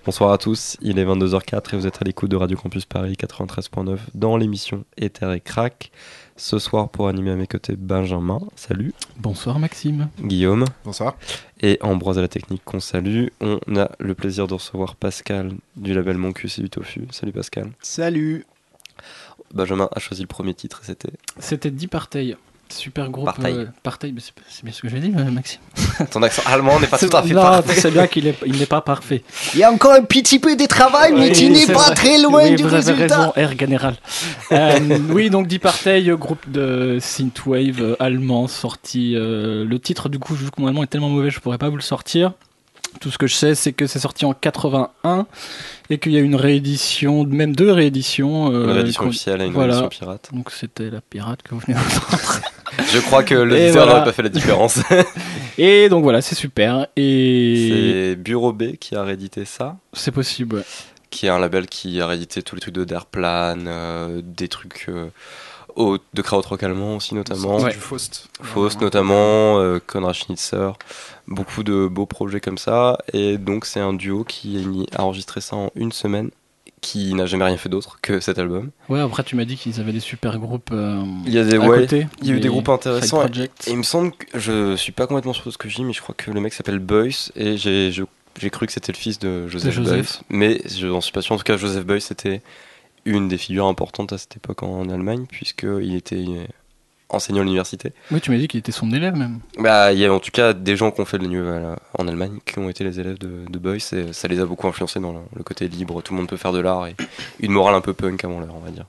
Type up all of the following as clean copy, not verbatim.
Bonsoir à tous, il est 22h04 et vous êtes à l'écoute de Radio Campus Paris 93.9 dans l'émission Ether et Crack. Ce soir pour animer à mes côtés Benjamin, salut. Bonsoir Maxime. Guillaume. Bonsoir. Et Ambroise à la technique qu'on salue. On a le plaisir de recevoir Pascal du label Mon Cul c'est du Tofu. Salut Pascal. Salut. Benjamin a choisi le premier titre et C'était Die Partei. Super groupe. Partei. Mais c'est bien ce que j'ai dit, Maxime. Ton accent allemand n'est pas tout à fait non, parfait. C'est bien qu'il n'est pas parfait. Il y a encore un petit peu de travail, mais tu n'es pas très loin du vous avez résultat. raison, Air Général. Oui, donc Die Partei, groupe de synthwave allemand, sorti. Le titre, du coup, vu que mon allemand est tellement mauvais, je pourrais pas vous le sortir. Tout ce que je sais, c'est que c'est sorti en 81 et qu'il y a une réédition, même deux rééditions. Une réédition officielle et une réédition pirate. Donc c'était la pirate que vous venez d'entendre. Je crois que le leader n'aurait pas fait la différence. Et donc voilà, c'est super. Et c'est Bureau B qui a réédité ça. C'est possible, ouais. Qui est un label qui a réédité tous les trucs de Derplan, des trucs de krautrock allemand aussi notamment. Ouais. Du Faust. Faust notamment, Konrad Schnitzer, beaucoup de beaux projets comme ça. Et donc c'est un duo qui a enregistré ça en une semaine, qui n'a jamais rien fait d'autre que cet album. Ouais, après tu m'as dit qu'ils avaient des super groupes il y a des, à côté. Il y a eu des groupes intéressants. Et il me semble que, je suis pas complètement sûr de ce que je dis, mais je crois que le mec s'appelle Beuys et j'ai cru que c'était le fils de Joseph Beuys. Mais je n'en suis pas sûr. En tout cas, Joseph Beuys c'était une des figures importantes à cette époque en Allemagne, puisqu'il était enseignant à l'université. Oui, tu m'as dit qu'il était son élève même. Bah, il y a en tout cas des gens qui ont fait le niveau en Allemagne, qui ont été les élèves de Beuys, et ça les a beaucoup influencés dans le côté libre, tout le monde peut faire de l'art, et une morale un peu punk avant l'heure, on va dire.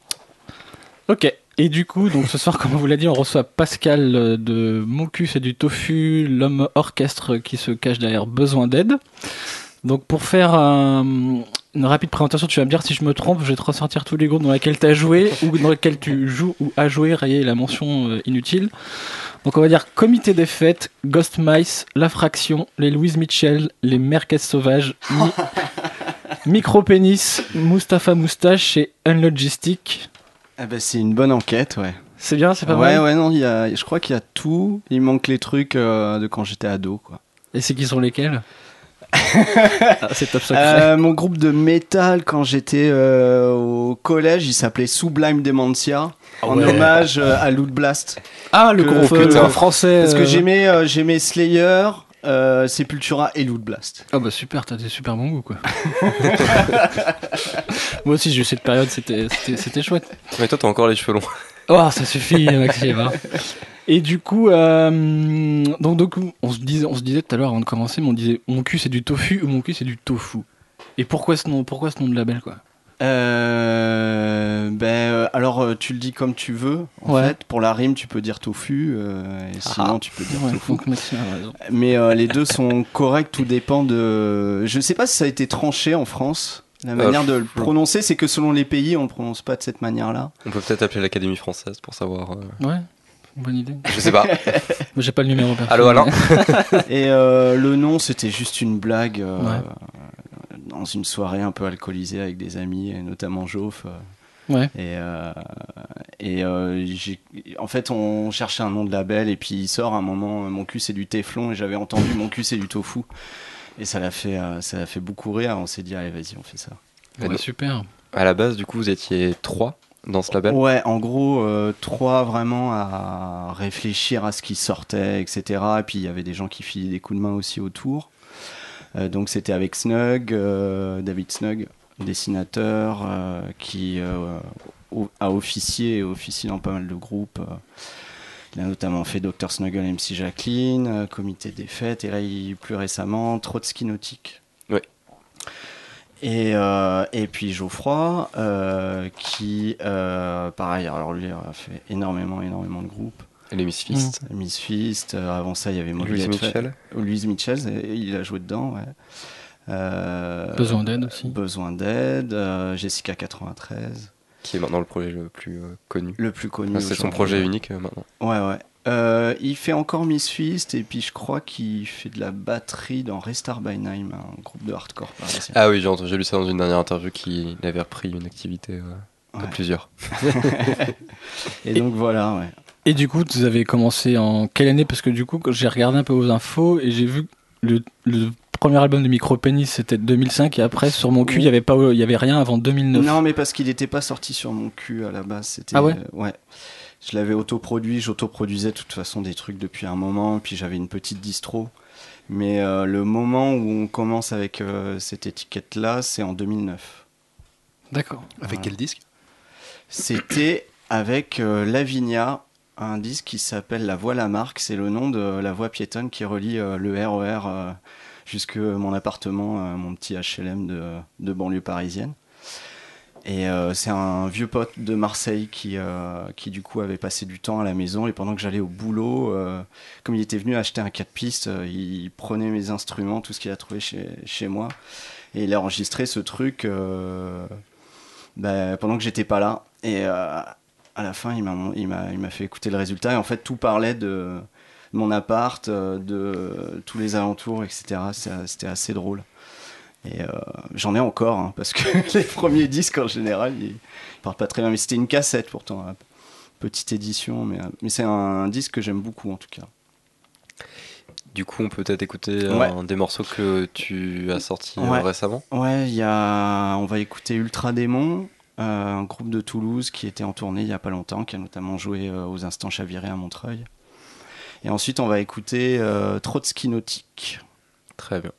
Ok, et du coup, donc ce soir, comme on vous l'a dit, on reçoit Pascal de Mon Cul c'est du Tofu, l'homme orchestre qui se cache derrière Besoin d'aide. Donc pour faire une rapide présentation, tu vas me dire si je me trompe, je vais te ressortir tous les groupes dans lesquels tu as joué ou dans lesquels tu joues ou as joué, rayer la mention inutile. Donc on va dire Comité des Fêtes, Ghost Mice, La Fraction, les Louise Mitchell, les Merguez Sauvages, Micro-Pénis, Mustapha Moustache et Unlogistic. Ah bah c'est une bonne enquête, ouais. C'est bien, c'est pas mal. Ouais, non, je crois qu'il y a tout. Il manque les trucs de quand j'étais ado, quoi. Et c'est qui sont lesquels? C'est top secret. Mon groupe de métal quand j'étais au collège, il s'appelait Sublime Dementia, en hommage à Loot Blast. Ah, le groupe français. Parce que j'aimais Slayer, Sepultura et Loot Blast. Ah bah super, t'as des super bons goûts quoi. Moi aussi j'ai eu cette période, c'était chouette. Mais toi t'as encore les cheveux longs. Oh ça suffit Maxime. Hein. Et du coup, donc on se disait tout à l'heure avant de commencer, mais on disait mon cul c'est du tofu ou mon cul c'est du tofu. Et pourquoi ce nom de label quoi? Alors tu le dis comme tu veux. En fait, pour la rime tu peux dire tofu, et sinon tu peux dire tofu. Donc Maxime a raison. Mais les deux sont corrects, tout dépend de. Je sais pas si ça a été tranché en France. La manière de le prononcer, c'est que selon les pays, on le prononce pas de cette manière-là. On peut peut-être appeler l'Académie française pour savoir. Ouais. Bonne idée. Je sais pas. Moi j'ai pas le numéro perso. Allô Alain. Et le nom c'était juste une blague dans une soirée un peu alcoolisée avec des amis, et notamment Joff. Ouais. En fait on cherchait un nom de label et puis il sort à un moment mon cul c'est du téflon et j'avais entendu mon cul c'est du tofu et ça l'a fait beaucoup rire. On s'est dit allez vas-y on fait ça. Ouais, super. À la base du coup vous étiez 3 dans ce label? Ouais, en gros, 3 vraiment à réfléchir à ce qui sortait, etc. Et puis il y avait des gens qui filaient des coups de main aussi autour. Donc c'était avec Snug, David Snug, dessinateur, qui a officié dans pas mal de groupes. Il a notamment fait Dr Snuggle, MC Jacqueline, Comité des Fêtes, et là, plus récemment, Trotsky Nautique. Oui. Et puis Geoffroy, qui, pareil, alors lui a fait énormément de groupes. Et les Misfits. Misfits, avant ça il y avait Louise Mitchell, il a joué dedans, ouais. Besoin d'aide aussi. Besoin d'aide, Jessica 93. Qui est maintenant le projet le plus connu. Le plus connu. C'est son projet unique maintenant. Ouais. Il fait encore Misfits et puis je crois qu'il fait de la batterie dans Restart by Nine, un groupe de hardcore parisien. Ah oui, j'ai lu ça dans une dernière interview qu'il avait repris une activité à plusieurs. Et donc voilà, ouais. Et du coup, vous avez commencé en quelle année? Parce que du coup, j'ai regardé un peu vos infos et j'ai vu le premier album de Micropénis, c'était 2005, et après, sur mon cul, il y avait rien avant 2009. Non, mais parce qu'il n'était pas sorti sur mon cul à la base. C'était, ah ouais ouais. Je l'avais autoproduit, j'autoproduisais de toute façon des trucs depuis un moment, puis j'avais une petite distro. Mais le moment où on commence avec cette étiquette-là, c'est en 2009. D'accord. Avec quel disque? C'était avec Lavinia, un disque qui s'appelle La Voie Lamarque. C'est le nom de la voie piétonne qui relie le RER jusque mon appartement, mon petit HLM de banlieue parisienne. Et c'est un vieux pote de Marseille qui du coup avait passé du temps à la maison, et pendant que j'allais au boulot, comme il était venu acheter un 4 pistes, il prenait mes instruments, tout ce qu'il a trouvé chez moi, et il a enregistré ce truc pendant que j'étais pas là. Et à la fin, il m'a fait écouter le résultat, et en fait tout parlait de mon appart, de tous les alentours, etc. C'était assez drôle. Et j'en ai encore, hein, parce que les premiers disques en général, ils partent pas très bien. Mais c'était une cassette pourtant, hein, petite édition, mais c'est un disque que j'aime beaucoup en tout cas. Du coup, on peut peut-être écouter un des morceaux que tu as sortis récemment. Ouais, on va écouter Ultra Démon, un groupe de Toulouse qui était en tournée il y a pas longtemps, qui a notamment joué aux Instants Chavirés à Montreuil. Et ensuite, on va écouter Trotsky Nautique. Très bien.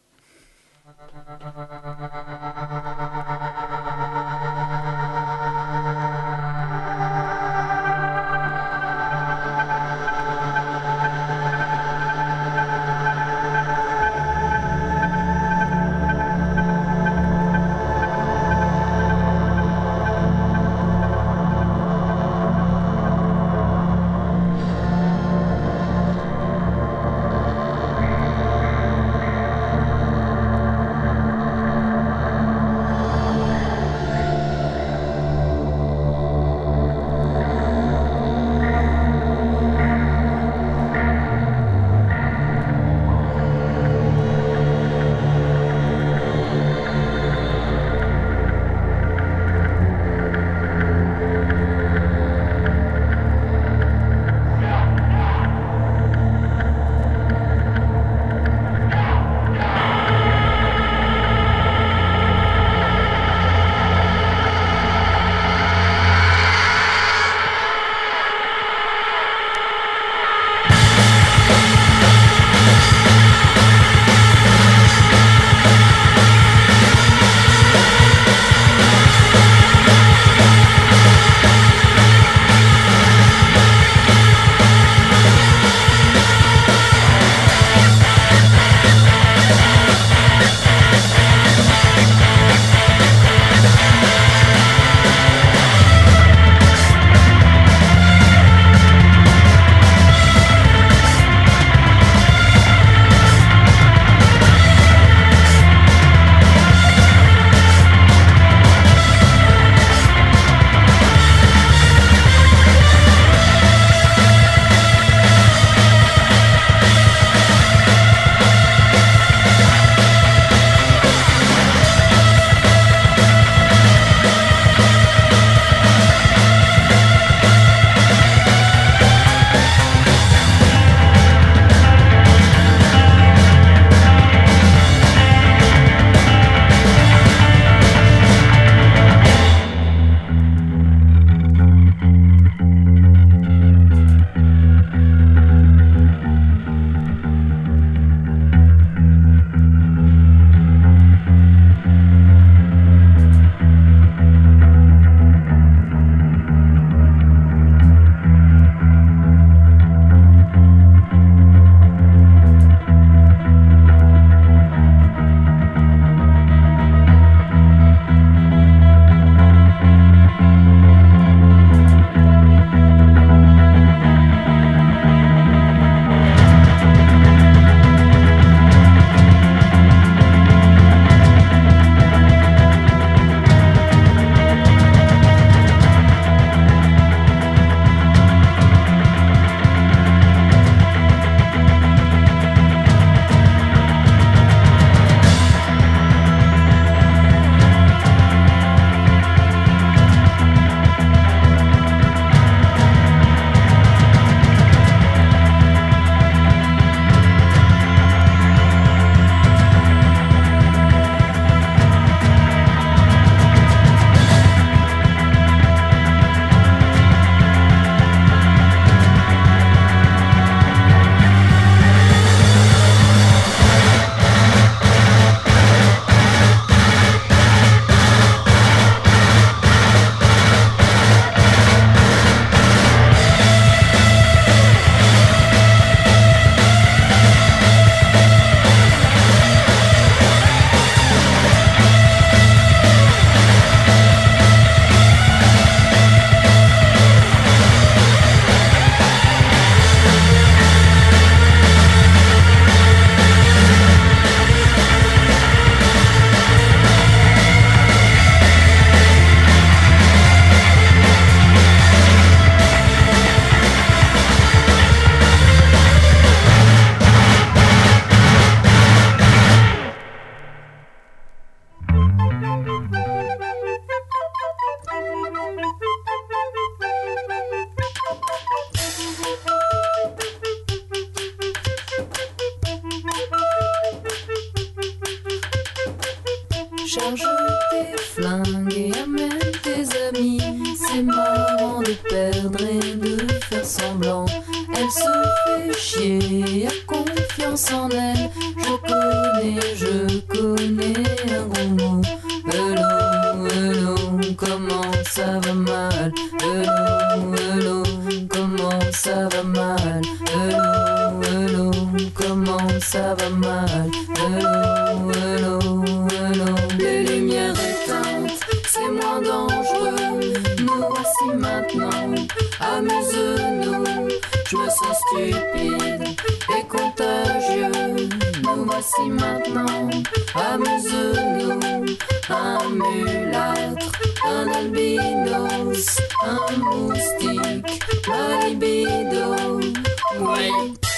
Charge tes flingues et amène tes amis. C'est marrant de perdre et de faire semblant. Elle se fait chier, a confiance en elle. Je connais un gros mot. Hello, hello, comment ça va mal? Hello, hello, comment ça va mal? Hello, hello, comment ça va mal? Hello, hello, hello. Les lumières éteintes, c'est moins dangereux. Nous voici maintenant, amuse-nous. Je me sens stupide et contagieux. Nous voici maintenant, amuse-nous. Un mulâtre, un albinos, un moustique, ma libido. Oui.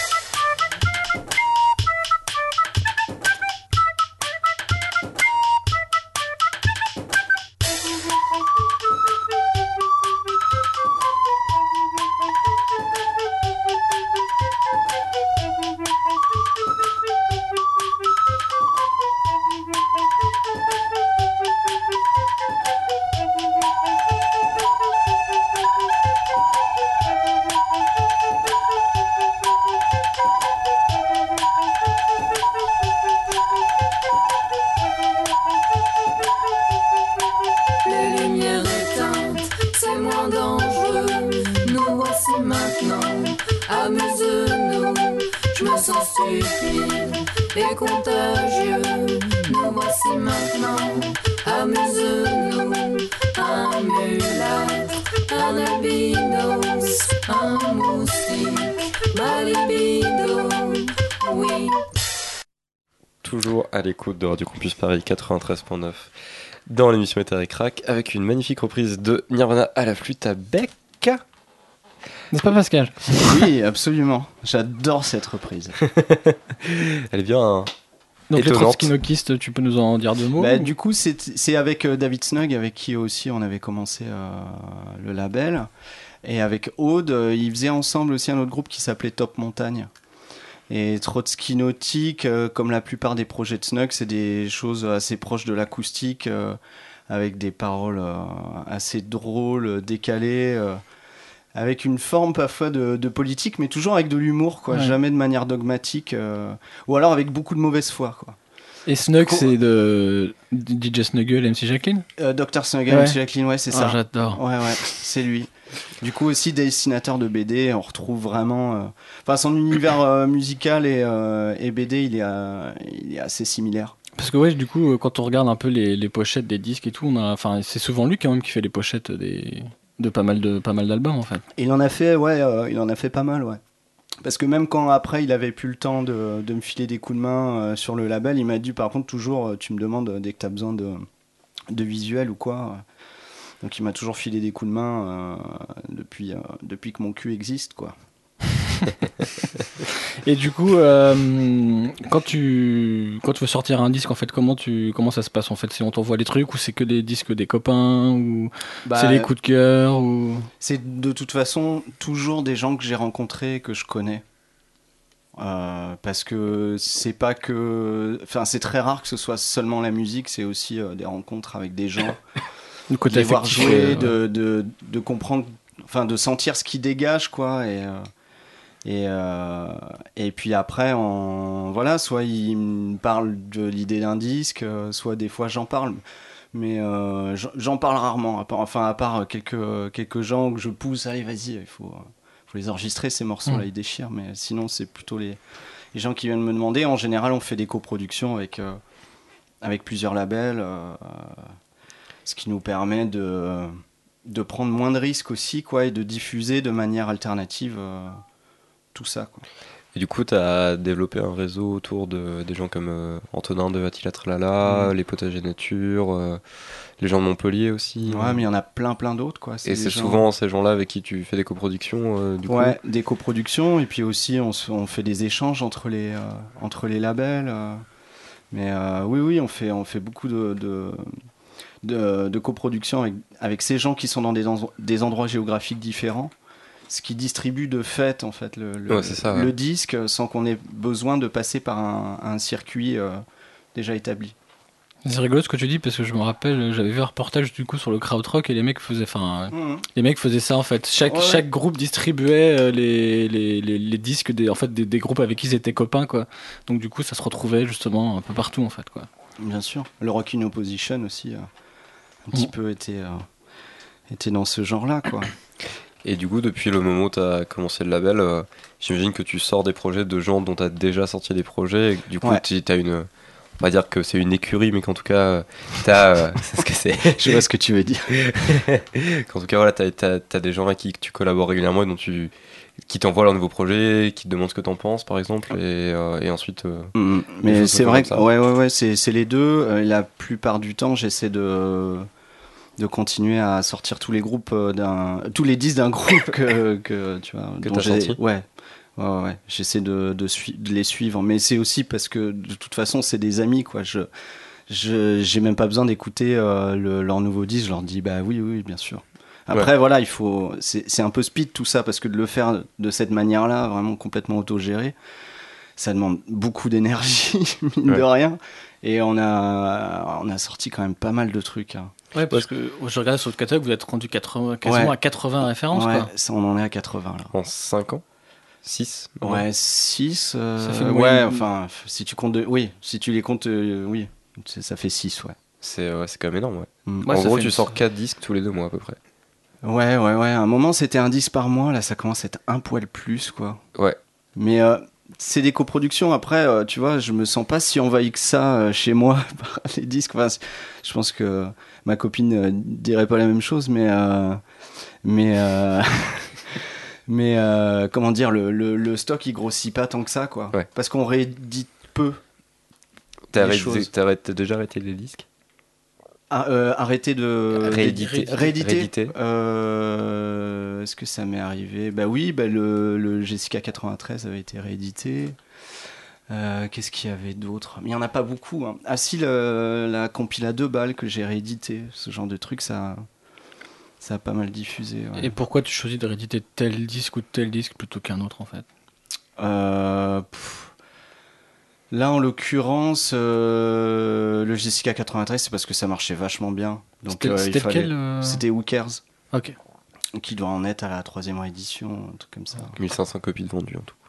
Et contagieux, nous voici maintenant, amuse-nous. Un mulâtre, un albinos, un moustique, ma libido, oui. Toujours à l'écoute de Radio Campus Paris 93.9 dans l'émission Ether et Crack avec une magnifique reprise de Nirvana à la flûte à bec. N'est-ce pas Pascal? Oui, absolument. J'adore cette reprise. Elle est bien donc étonnante. Les Trotskynokistes, tu peux nous en dire deux mots? Du coup, c'est avec David Snug, avec qui aussi on avait commencé le label. Et avec Aude, ils faisaient ensemble aussi un autre groupe qui s'appelait Top Montagne. Et Trotskynautique, comme la plupart des projets de Snug, c'est des choses assez proches de l'acoustique, avec des paroles assez drôles, décalées, avec une forme parfois de politique, mais toujours avec de l'humour, quoi. Ouais. Jamais de manière dogmatique, ou alors avec beaucoup de mauvaise foi, quoi. Et Snug, c'est de DJ Snuggle et MC Jacqueline? Dr Snuggle, ouais. MC Jacqueline, ouais, c'est ça. J'adore. Ouais, c'est lui. Du coup aussi dessinateur de BD, on retrouve vraiment... son univers musical et BD, il est assez similaire. Parce que ouais, du coup, quand on regarde un peu les pochettes des disques et tout, c'est souvent lui quand même qui fait les pochettes de pas mal d'albums en fait. Il en a fait, il en a fait pas mal, ouais. Parce que même quand après il avait plus le temps de me filer des coups de main sur le label, il m'a dit par contre toujours, tu me demandes dès que t'as besoin de visuel ou quoi. Donc il m'a toujours filé des coups de main depuis que mon cul existe, quoi. Et du coup, quand tu veux sortir un disque, en fait, comment ça se passe en fait? C'est on t'envoie les trucs ou c'est que des disques des copains ou c'est les coups de cœur ou... C'est de toute façon toujours des gens que j'ai rencontrés, que je connais. Parce que c'est pas que... c'est très rare que ce soit seulement la musique, c'est aussi des rencontres avec des gens. Le côté les voir jouer, de comprendre, de sentir ce qui dégage, quoi. Et puis après, soit il me parle de l'idée d'un disque, soit des fois j'en parle. Mais j'en parle rarement, à part quelques gens que je pousse, allez vas-y, il faut les enregistrer ces morceaux-là, ils déchirent. Mais sinon c'est plutôt les gens qui viennent me demander. En général on fait des coproductions avec plusieurs labels, ce qui nous permet de prendre moins de risques aussi, quoi, et de diffuser de manière alternative tout ça, quoi. Et du coup, tu as développé un réseau autour des gens comme Antonin de Attila Tralala, les Potagers Nature, les gens de Montpellier aussi. Ouais, mais il y en a plein d'autres, quoi. Et c'est souvent ces gens-là avec qui tu fais des coproductions, du coup. Ouais, des coproductions, et puis aussi on fait des échanges entre les labels. Mais oui, on fait beaucoup de coproductions avec ces gens qui sont dans des endroits géographiques différents. Ce qui distribue de fait en fait le disque sans qu'on ait besoin de passer par un circuit déjà établi. C'est rigolo ce que tu dis parce que je me rappelle, j'avais vu un reportage du coup sur le krautrock et les mecs faisaient ça en fait. Chaque groupe distribuait les disques des groupes avec qui ils étaient copains quoi. Donc du coup ça se retrouvait justement un peu partout en fait quoi. Bien sûr. Le Rock in Opposition aussi un petit peu était dans ce genre-là quoi. Et du coup, depuis le moment où tu as commencé le label, j'imagine que tu sors des projets de gens dont tu as déjà sorti des projets. Et du coup, tu as une. On va dire que c'est une écurie, mais qu'en tout cas, c'est ce que c'est. Je vois ce que tu veux dire. Qu'en tout cas, voilà, t'as des gens avec qui tu collabores régulièrement et qui t'envoient leurs nouveaux projets, qui te demandent ce que t'en penses, par exemple, et ensuite. Mais c'est vrai que ouais, c'est les deux. La plupart du temps, j'essaie de continuer à sortir tous les groupes tous les disques d'un groupe que tu vois que t'as sorti. Ouais. J'essaie de les suivre, mais c'est aussi parce que de toute façon c'est des amis quoi. J'ai même pas besoin d'écouter leur nouveau disque, je leur dis bah oui bien sûr. Après voilà, c'est un peu speed tout ça parce que de le faire de cette manière-là, vraiment complètement autogéré, ça demande beaucoup d'énergie mine de rien. Et on a sorti quand même pas mal de trucs. Hein. Ouais, parce que je regarde sur le catalogue, vous êtes rendu quasiment à 80 références quoi. Ça, on en est à 80 là. En 5 ans 6 Ouais, 6. Ça fait enfin, si tu comptes si tu les comptes, oui, ça fait 6, ouais. C'est quand même énorme, ouais. En gros, tu sors 4 disques tous les 2 mois à peu près. Ouais. À un moment, c'était un disque par mois, là, ça commence à être un poil plus, quoi. Ouais. Mais c'est des coproductions, après, tu vois, je me sens pas si envahi que ça chez moi par les disques. Enfin, je pense que ma copine dirait pas la même chose, mais comment dire, le stock il grossit pas tant que ça quoi. Ouais. Parce qu'on réédite peu. T'as déjà arrêté les disques? Arrêter de rééditer. Rééditer. Est-ce que ça m'est arrivé? Bah oui, le Jessica 93 avait été réédité. Qu'est-ce qu'il y avait d'autre? Mais il y en a pas beaucoup. Hein. Ah si, la compile à 2 balles que j'ai réédité, ce genre de truc, ça a pas mal diffusé. Ouais. Et pourquoi tu choisis de rééditer tel disque ou tel disque plutôt qu'un autre en fait? Là en l'occurrence, le Jessica 93, c'est parce que ça marchait vachement bien. Donc c'était lequel C'était Who Cares. Ok. Qui doit en être à la 3e réédition, un truc comme ça. 1500 copies de vendues en tout.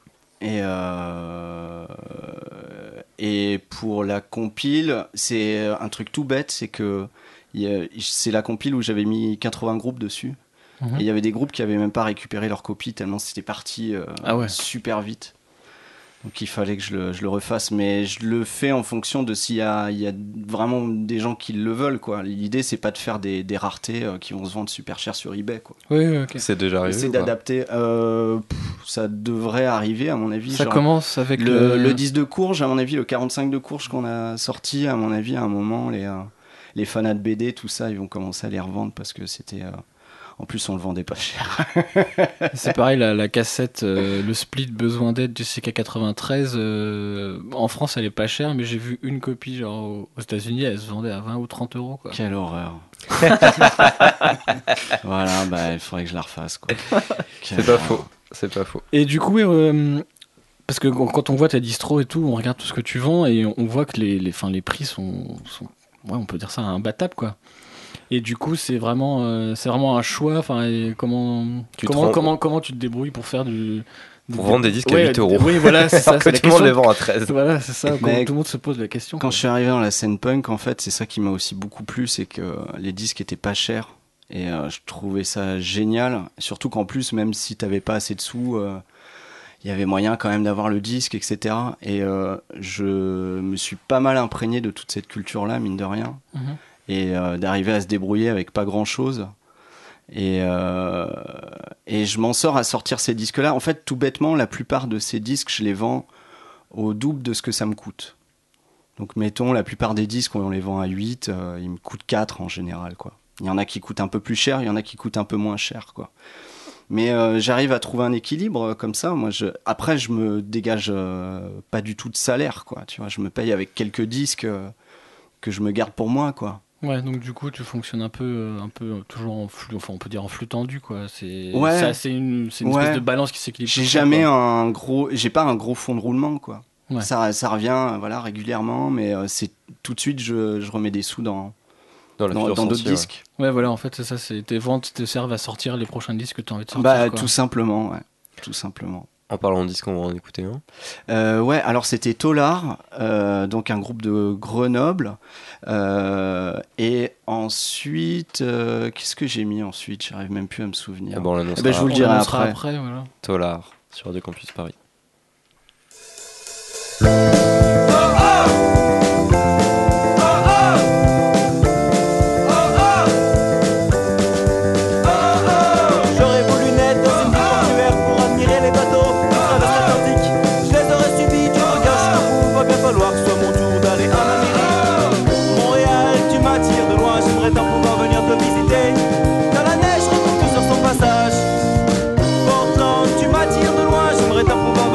Et pour la compile, c'est un truc tout bête, c'est que c'est la compile où j'avais mis 80 groupes dessus. Et il y avait des groupes qui avaient même pas récupéré leur copie tellement c'était parti super vite. Donc il fallait que je le refasse, mais je le fais en fonction de s'il y a vraiment des gens qui le veulent quoi. L'idée c'est pas de faire des raretés qui vont se vendre super cher sur eBay quoi. Oui, ok. C'est déjà arrivé. C'est d'adapter. Ça devrait arriver à mon avis. Ça commence avec le 10 de Courge, à mon avis, le 45 de Courge qu'on a sorti, à mon avis, à un moment, les fanats de BD, tout ça, ils vont commencer à les revendre parce que c'était. En plus, on le vendait pas cher. C'est pareil, la cassette, le split Besoin d'aide du CK93, en France, elle est pas chère, mais j'ai vu une copie genre aux États-Unis, elle se vendait à 20 ou 30 euros. Quoi. Quelle horreur. Voilà, il faudrait que je la refasse. Quoi. C'est pas faux. Et du coup, parce que quand on voit ta distro et tout, on regarde tout ce que tu vends et on voit que les prix sont ouais, on peut dire ça, imbattables, quoi. Et du coup, c'est vraiment un choix. Enfin, comment tu te débrouilles pour faire pour vendre des disques à 8 euros. Oui, voilà, c'est ça. Que tout le monde les vend à 13. Voilà, c'est ça. Tout le monde se pose la question. Quand je suis arrivé dans la scène punk, en fait, c'est ça qui m'a aussi beaucoup plu, c'est que les disques étaient pas chers. Et je trouvais ça génial. Surtout qu'en plus, même si t'avais pas assez de sous, il y avait moyen quand même d'avoir le disque, etc. Et je me suis pas mal imprégné de toute cette culture-là, mine de rien. Et d'arriver à se débrouiller avec pas grand-chose. Et je m'en sors à sortir ces disques-là. En fait, tout bêtement, la plupart de ces disques, je les vends au double de ce que ça me coûte. Donc, mettons, la plupart des disques, on les vend à 8, ils me coûtent 4 en général, quoi. Il y en a qui coûtent un peu plus cher, il y en a qui coûtent un peu moins cher, quoi. Mais j'arrive à trouver un équilibre comme ça. Moi, après, je me dégage pas du tout de salaire, quoi. Tu vois, je me paye avec quelques disques que je me garde pour moi, quoi. Ouais, donc du coup, tu fonctionnes un peu toujours en flux, enfin on peut dire en flux tendu, quoi. C'est une espèce de balance qui s'équilibre. J'ai pas un gros fond de roulement, quoi. Ouais. Ça revient, voilà, régulièrement, mais c'est tout de suite je remets des sous dans dans d'autres disques. Ouais, voilà, en fait, c'est ça. Tes ventes te servent à sortir les prochains disques que tu as envie de sortir. Bah, quoi. tout simplement, ouais. Tout simplement. En parlant de disques, on va en écouter un. Ouais, alors c'était Tolar, donc un groupe de Grenoble. Et ensuite, qu'est-ce que j'ai mis ensuite? J'arrive même plus à me souvenir. Ah bon, on l'annoncera. Je vous le On dirai l'annoncera après. voilà. Tolar, sur Radio Campus Paris. J'aurais voulu naître dans une ville portuaire pour admirer les bateaux qui traversent l'Atlantique. Je les aurais subis du regard jusqu'au bout. Va bien falloir que ce soit mon tour d'aller en Amérique. Montréal, tu m'attires de loin. J'aimerais tant pouvoir venir te visiter. Dans la neige, je retrouve tout sur son passage. Portland, tu m'attires de loin. J'aimerais tant pouvoir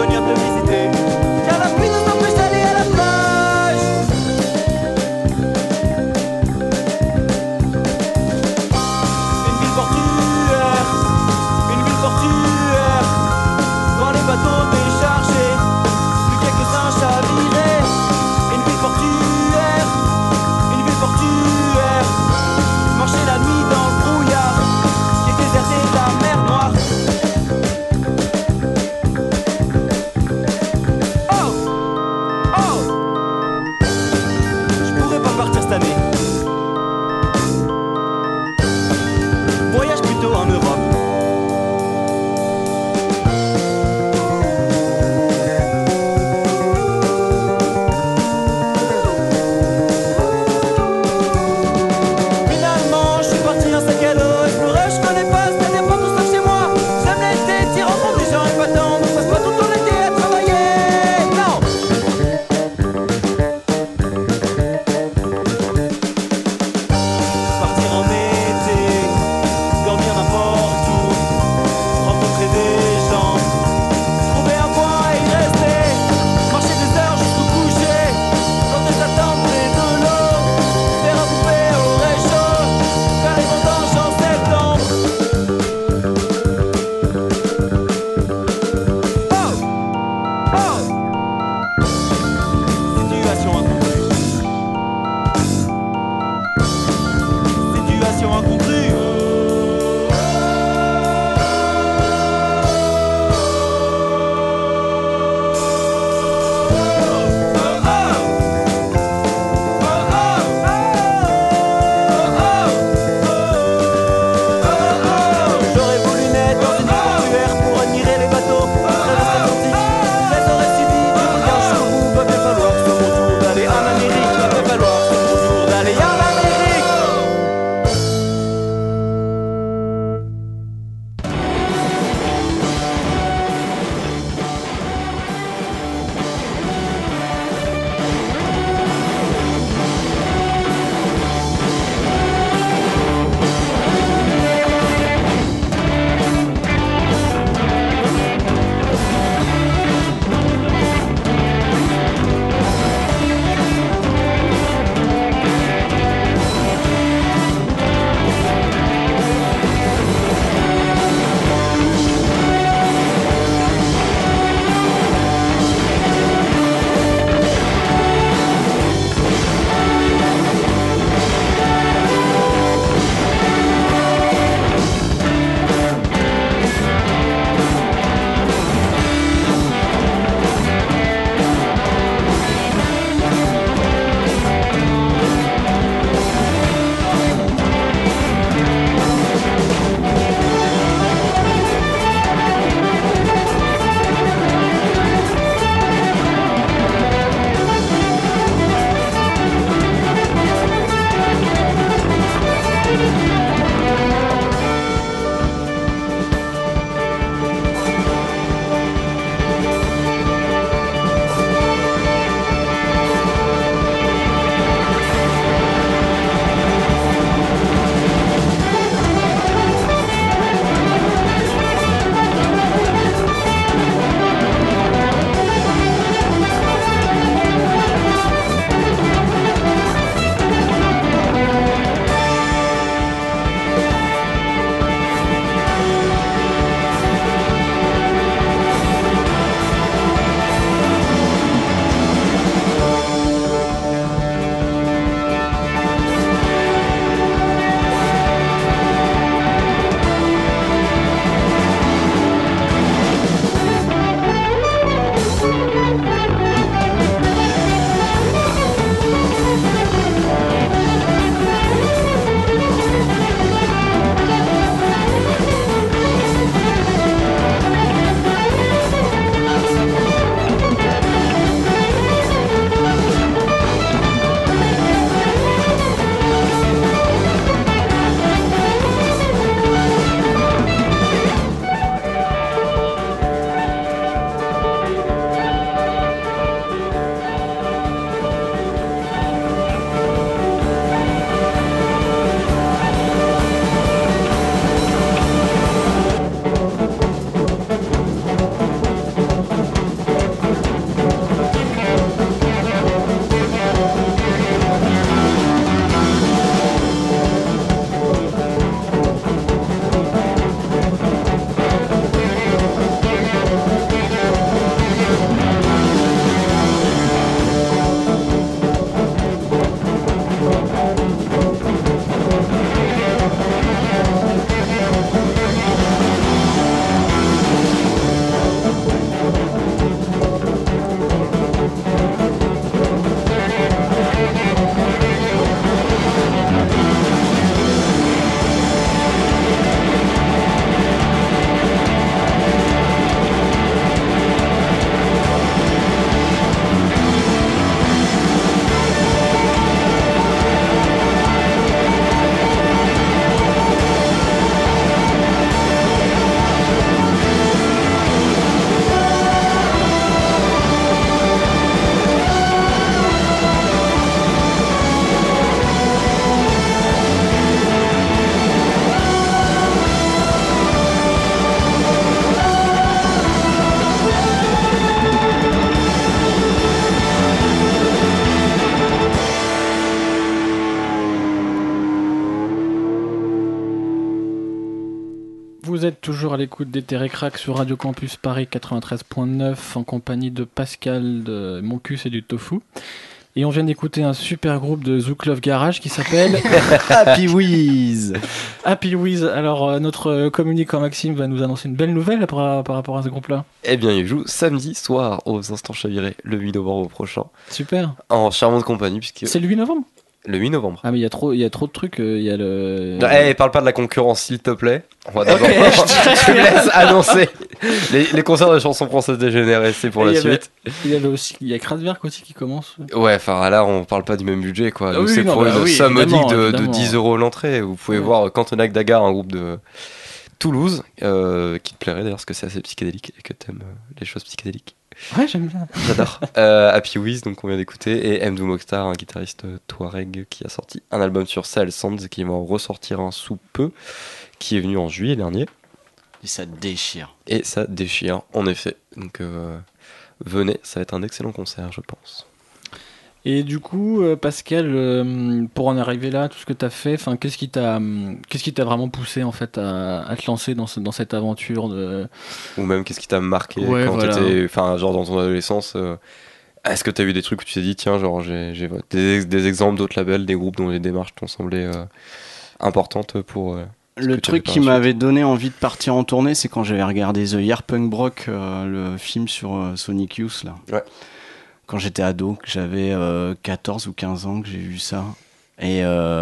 Vous êtes toujours à l'écoute des Térécrac sur Radio Campus Paris 93.9 en compagnie de Pascal de Moncus et du Tofu. Et on vient d'écouter un super groupe de Zouk Love Garage qui s'appelle Happy Wheeze. Happy Wheeze. Alors notre communicant Maxime va nous annoncer une belle nouvelle par rapport à ce groupe-là. Eh bien, il joue samedi soir aux Instants Chavirés, le 8 novembre prochain, Super. en charmante compagnie, puisque C'est le 8 novembre. le 8 novembre. Ah mais il y a trop de trucs. Il y a le. Non, parle pas de la concurrence, s'il te plaît. On va d'abord. Je me laisse annoncer les concerts de chansons françaises dégénérées, c'est pour Et la il y avait- suite. Il y a Kraftwerk aussi qui commence. Ouais, enfin là, on parle pas du même budget, quoi. Ah Nous, oui, c'est non, pour bah une oui, somme modique évidemment, de évidemment. 10 euros l'entrée. Vous pouvez Ouais. voir Cantonac Dagar, un groupe de Toulouse, qui te plairait d'ailleurs, parce que c'est assez psychédélique et que t'aimes les choses psychédéliques. Ouais, j'aime bien. J'adore. Happy Wiz, donc on vient d'écouter, et Mdou Mokhtar, un guitariste touareg qui a sorti un album sur Sahel Sounds et qui va en ressortir un sous peu, qui est venu en juillet dernier, Et ça déchire. et ça déchire en effet. Donc venez, ça va être un excellent concert, je pense. Et du coup, Pascal, pour en arriver là, tout ce que tu as fait, enfin, qu'est-ce qui t'a vraiment poussé en fait à te lancer dans cette aventure de... Ou même qu'est-ce qui t'a marqué Ouais, quand voilà. t'étais, enfin genre dans ton adolescence. Est-ce que t'as eu des trucs où tu t'es dit tiens, genre j'ai des exemples d'autres labels, des groupes dont les démarches t'ont semblé importantes pour Le que tu truc avais qui par la m'avait donné envie de partir en tournée, c'est quand j'avais regardé The Year Punk Brock, le film sur Sonic Youth, là. Ouais. Quand j'étais ado, que j'avais 14 ou 15 ans, que j'ai vu ça. Et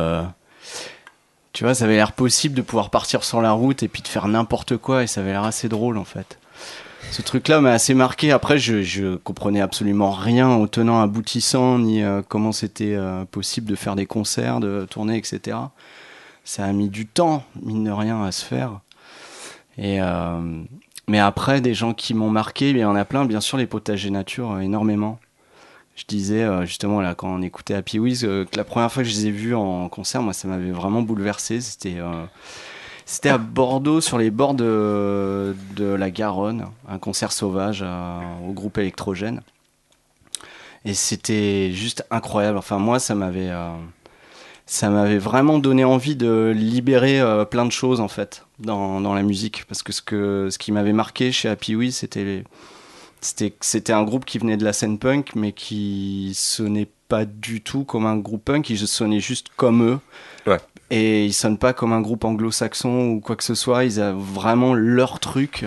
tu vois, ça avait l'air possible de pouvoir partir sur la route et puis de faire n'importe quoi, et ça avait l'air assez drôle, en fait. Ce truc-là m'a assez marqué. Après, je comprenais absolument rien au tenant aboutissant, ni comment c'était possible de faire des concerts, de tourner, etc. Ça a mis du temps, mine de rien, à se faire. Et mais après, des gens qui m'ont marqué, il y en a plein. Bien sûr, les Potagers Nature, énormément. Je disais, justement, là, quand on écoutait Happy Wiz, que la première fois que je les ai vus en concert, moi, ça m'avait vraiment bouleversé. C'était à Bordeaux, sur les bords de la Garonne, un concert sauvage au groupe Électrogène. Et c'était juste incroyable. Enfin, moi, ça m'avait vraiment donné envie de libérer plein de choses, en fait, dans la musique. Parce que ce qui m'avait marqué chez Happy Wiz, c'était un groupe qui venait de la scène punk, mais qui sonnait pas du tout comme un groupe punk, il sonnait juste comme eux. Ouais. Et ils sonnent pas comme un groupe anglo-saxon ou quoi que ce soit, ils ont vraiment leur truc.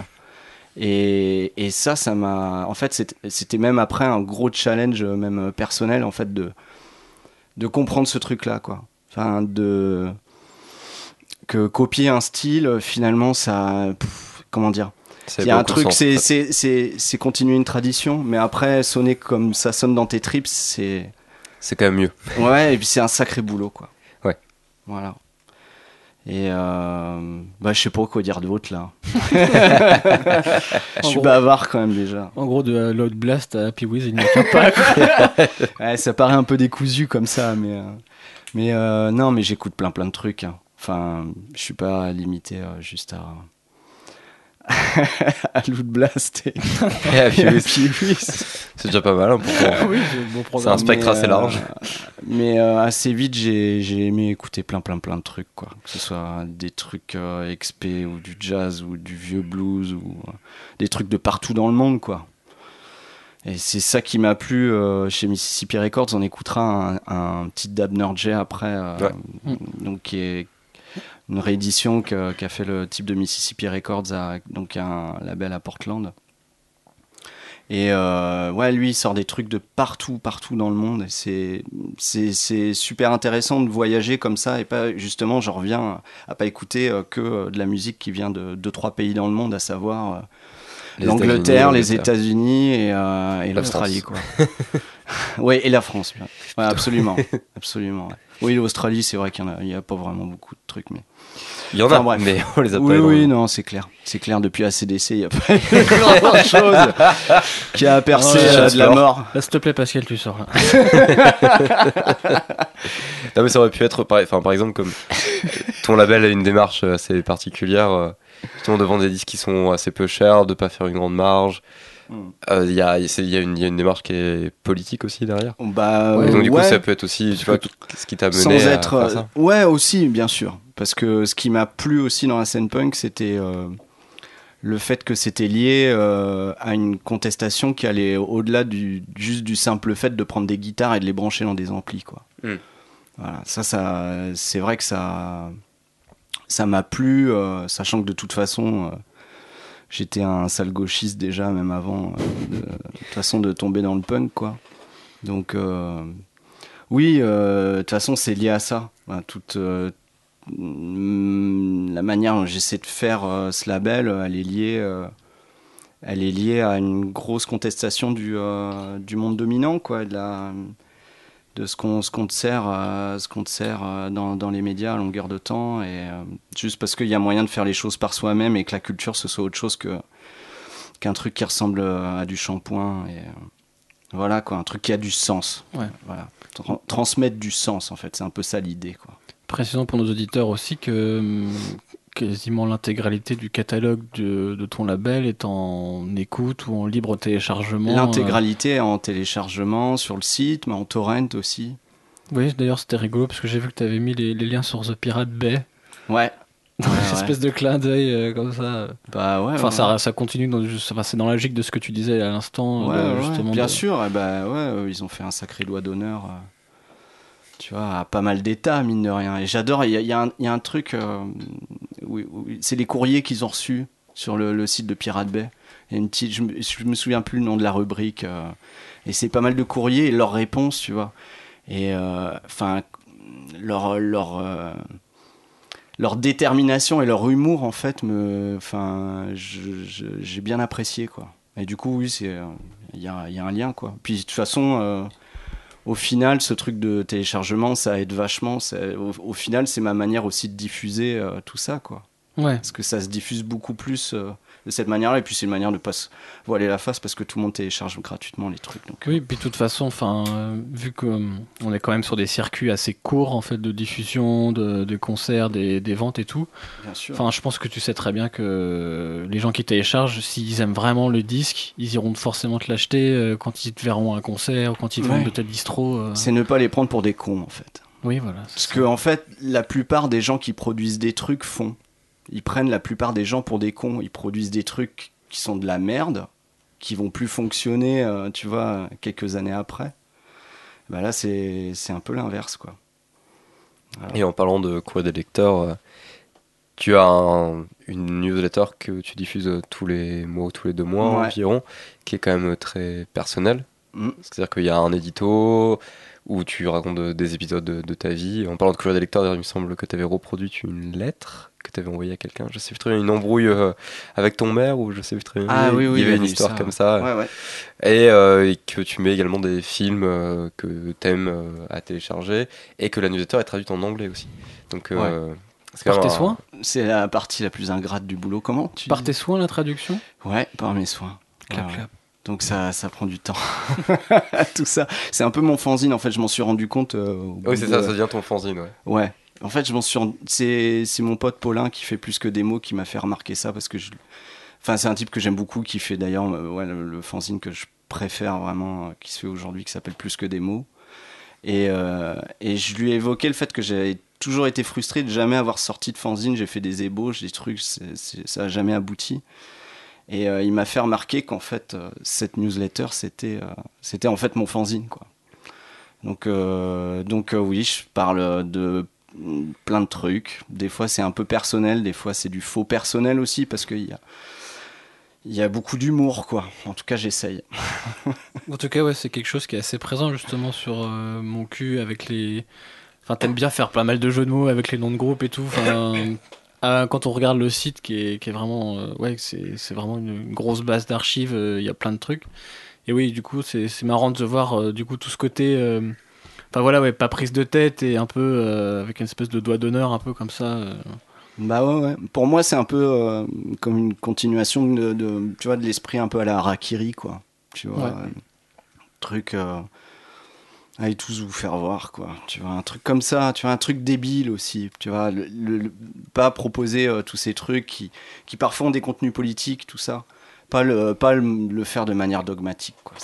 Et ça m'a... En fait, c'était même après un gros challenge, même personnel, en fait, de comprendre ce truc-là, quoi. Enfin, que copier un style, finalement, ça... comment dire ? Il y a un truc, c'est continuer une tradition, mais après, sonner comme ça sonne dans tes tripes, c'est quand même mieux. Ouais, et puis c'est un sacré boulot, quoi. Ouais. Voilà. Et je sais pas quoi dire d'autre, là. Je suis bavard, quand même, déjà. En gros, de Loud Blast à Happy Wiz, il n'y a pas, quoi. Ouais, ça paraît un peu décousu comme ça, mais non, mais j'écoute plein de trucs, hein. Enfin, je suis pas limité juste à Loud Blast Et Happy Wiz. C'est déjà pas mal, hein, pour Oui, c'est un bon c'est programme. un spectre assez large. Mais assez vite, j'ai aimé écouter plein de trucs, quoi. Que ce soit des trucs XP ou du jazz ou du vieux blues ou des trucs de partout dans le monde, quoi. Et c'est ça qui m'a plu chez Mississippi Records. On écoutera un petit Dabner J après, donc qui est une réédition qu'a fait le type de Mississippi Records, donc un label à Portland. Et lui, il sort des trucs de partout dans le monde. Et c'est super intéressant de voyager comme ça et pas justement, j'en reviens à pas écouter que de la musique qui vient de 2-3 pays dans le monde, à savoir l'Angleterre, les États-Unis et l'Australie, quoi. Oui, et la France. Ouais, absolument, absolument. Ouais. Oui, l'Australie, c'est vrai qu'il y a pas vraiment beaucoup de trucs, mais Il y en a, mais on les a pas. Oui, non, c'est clair. C'est clair, depuis ACDC, il n'y a pas eu grand-chose qui a percé de la mort. Là, s'il te plaît, Pascal, tu sors. Là. Non, mais ça aurait pu être, par exemple, comme ton label a une démarche assez particulière, justement de vendre des disques qui sont assez peu chers, de pas faire une grande marge. Il y a une démarche qui est politique aussi derrière. Ouais, donc du coup, ça peut être aussi, tu vois, ce qui t'a mené à faire ça. Ouais, aussi, bien sûr. Parce que ce qui m'a plu aussi dans la scène punk, c'était le fait que c'était lié à une contestation qui allait au-delà juste du simple fait de prendre des guitares et de les brancher dans des amplis, quoi. Voilà, ça c'est vrai que ça m'a plu, sachant que de toute façon j'étais un sale gauchiste déjà, même avant de toute façon de tomber dans le punk, quoi. Donc oui, de toute façon c'est lié à ça. Enfin, toute la manière dont j'essaie de faire ce label, elle est liée à une grosse contestation du monde dominant, quoi, de ce qu'on te sert dans les médias à longueur de temps, et juste parce qu'il y a moyen de faire les choses par soi-même et que la culture ce soit autre chose qu'un truc qui ressemble à du shampoing, et voilà, quoi, un truc qui a du sens. Ouais. Voilà. Transmettre du sens, en fait, c'est un peu ça l'idée, quoi. Précisons pour nos auditeurs aussi que quasiment l'intégralité du catalogue de ton label est en écoute ou en libre téléchargement. L'intégralité est en téléchargement sur le site, mais en torrent aussi. Oui, d'ailleurs c'était rigolo parce que j'ai vu que tu avais mis les liens sur The Pirate Bay. Ouais. Une espèce de clin d'œil comme ça. Bah ouais. Enfin, ça continue, c'est dans la logique de ce que tu disais à l'instant. Justement, bien sûr, ils ont fait un sacré doigt d'honneur. Tu vois, à pas mal d'états, mine de rien. Et j'adore, il y a un truc, c'est les courriers qu'ils ont reçus sur le site de Pirate Bay. Il y a une petite, je me souviens plus le nom de la rubrique, et c'est pas mal de courriers et leurs réponses, tu vois. Et enfin, leur détermination et leur humour, en fait, j'ai bien apprécié, quoi. Et du coup, oui, il y a un lien, quoi. Puis de toute façon, au final, ce truc de téléchargement, ça aide vachement. Au final, c'est ma manière aussi de diffuser tout ça, quoi. Ouais. Parce que ça se diffuse beaucoup plus de cette manière-là. Et puis, c'est une manière de ne pas se voiler la face parce que tout le monde télécharge gratuitement les trucs. Donc, oui, puis de toute façon, vu qu'on est quand même sur des circuits assez courts en fait, de diffusion, de concerts, des ventes et tout. Bien sûr. Enfin, je pense que tu sais très bien que les gens qui téléchargent, s'ils aiment vraiment le disque, ils iront forcément te l'acheter quand ils te verront à un concert ou quand ils vont de telle distro. C'est ne pas les prendre pour des cons, en fait. Oui, voilà. Parce que, en fait, la plupart des gens qui produisent des trucs ils prennent la plupart des gens pour des cons. Ils produisent des trucs qui sont de la merde, qui vont plus fonctionner, tu vois, quelques années après. Bah là, c'est un peu l'inverse, quoi. Voilà. Et en parlant de courrier des lecteurs, tu as une newsletter que tu diffuses tous les mois ou tous les 2 mois environ, qui est quand même très personnelle. C'est-à-dire qu'il y a un édito où tu racontes des épisodes de ta vie. En parlant de courrier des lecteurs, il me semble que tu avais reproduit une lettre que tu avais envoyée à quelqu'un. Je sais plus très bien, une embrouille avec ton maire, ou je sais plus très bien. Ah oui, il y avait une histoire comme ça. Ouais. Et que tu mets également des films que t'aimes à télécharger, et que la newsletter est traduite en anglais aussi. Donc, par tes soins ? C'est la partie la plus ingrate du boulot. Comment par tes soins, la traduction ? Ouais, par mes soins. Clap, clap. Donc ça prend du temps. Tout ça. C'est un peu mon fanzine, en fait, je m'en suis rendu compte. Oui, c'est ça devient ton fanzine, ouais. Ouais. En fait, c'est mon pote Paulin qui fait plus que des mots qui m'a fait remarquer ça, parce que c'est un type que j'aime beaucoup, qui fait d'ailleurs le fanzine que je préfère vraiment, qui se fait aujourd'hui, qui s'appelle Plus que des mots. Et je lui ai évoqué le fait que j'avais toujours été frustré de jamais avoir sorti de fanzine. J'ai fait des ébauches, des trucs, ça n'a jamais abouti. Et il m'a fait remarquer qu'en fait, cette newsletter, c'était en fait mon fanzine, quoi. Donc oui, je parle de plein de trucs. Des fois, c'est un peu personnel, des fois, c'est du faux personnel aussi, parce qu'il y a beaucoup d'humour, quoi. En tout cas, j'essaye. En tout cas, ouais, c'est quelque chose qui est assez présent, justement, sur mon cul, avec les... Enfin, t'aimes bien faire pas mal de jeux de mots avec les noms de groupes et tout. Enfin... quand on regarde le site qui est vraiment c'est vraiment une grosse base d'archives, il y a plein de trucs, et oui, du coup c'est marrant de voir du coup tout ce côté pas prise de tête, et un peu avec une espèce de doigt d'honneur un peu comme ça. Bah ouais. Pour moi, c'est un peu comme une continuation de tu vois, de l'esprit un peu à la Harakiri, quoi. Tu vois, truc allez tous vous faire voir, quoi. Tu vois, un truc comme ça, tu vois, un truc débile aussi, tu vois, pas proposer tous ces trucs qui parfois ont des contenus politiques, tout ça, pas le faire de manière dogmatique, quoi.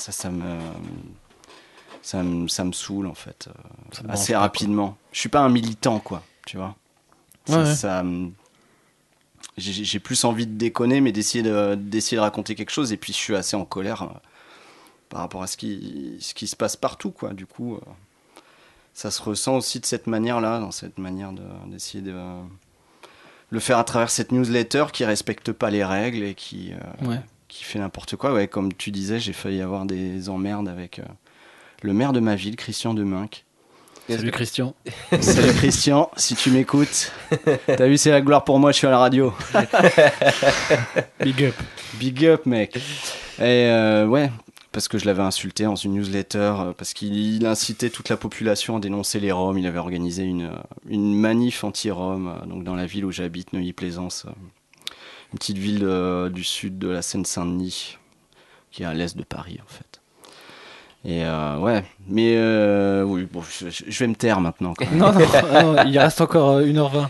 Ça me saoule, en fait, assez rapidement. Je suis pas un militant, quoi, tu vois. j'ai plus envie de déconner, mais d'essayer de raconter quelque chose. Et puis je suis assez en colère par rapport à ce qui se passe partout, quoi. Du coup, ça se ressent aussi de cette manière-là, dans cette manière d'essayer de le faire à travers cette newsletter qui respecte pas les règles et qui fait n'importe quoi. Ouais, comme tu disais, j'ai failli avoir des emmerdes avec le maire de ma ville, Christian Deminck. Salut Christian. Salut Christian, si tu m'écoutes. T'as vu, c'est la gloire pour moi, je suis à la radio. Big up. Big up, mec. Et ouais, parce que je l'avais insulté dans une newsletter, parce qu'il incitait toute la population à dénoncer les Roms. Il avait organisé une manif anti-Rom, donc dans la ville où j'habite, Neuilly-Plaisance, une petite ville du sud de la Seine-Saint-Denis, qui est à l'est de Paris, en fait. Et ouais, mais oui, bon, je vais me taire maintenant. Quand même. Non, il reste encore 1h20.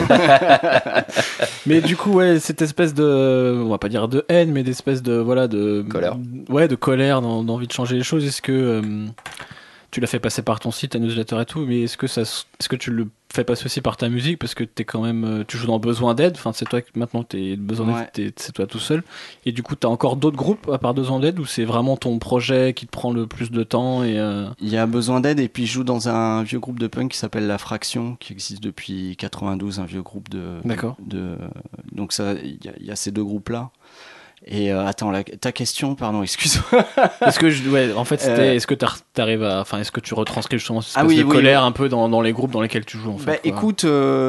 Mais du coup, ouais, cette espèce de, on va pas dire de haine, mais d'espèce de, voilà, de colère. Ouais, de colère, d'envie de changer les choses. Est-ce que tu l'as fait passer par ton site, ta newsletter et tout, mais est-ce que tu le fais passer aussi par ta musique, parce que t'es quand même, tu joues dans Besoin d'aide. Enfin, c'est toi maintenant t'es Besoin d'aide, c'est toi tout seul. Et du coup, t'as encore d'autres groupes à part Besoin d'aide, ou c'est vraiment ton projet qui te prend le plus de temps et Il y a Besoin d'aide, et puis je joue dans un vieux groupe de punk qui s'appelle La Fraction, qui existe depuis 92, un vieux groupe D'accord. Donc ça, il y a ces deux groupes-là. Et attends, ta question, pardon, excuse-moi. Est-ce que en fait, c'était, est-ce que t'arrives à, enfin, est-ce que tu retranscris justement cette espèce de colère un peu dans les groupes dans lesquels tu joues, en fait, bah, écoute,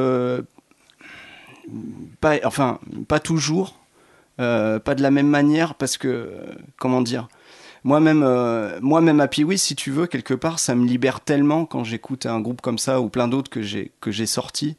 pas toujours, pas de la même manière, parce que comment dire, moi-même à Pee-Wee, si tu veux, quelque part, ça me libère tellement quand j'écoute un groupe comme ça ou plein d'autres que j'ai sortis,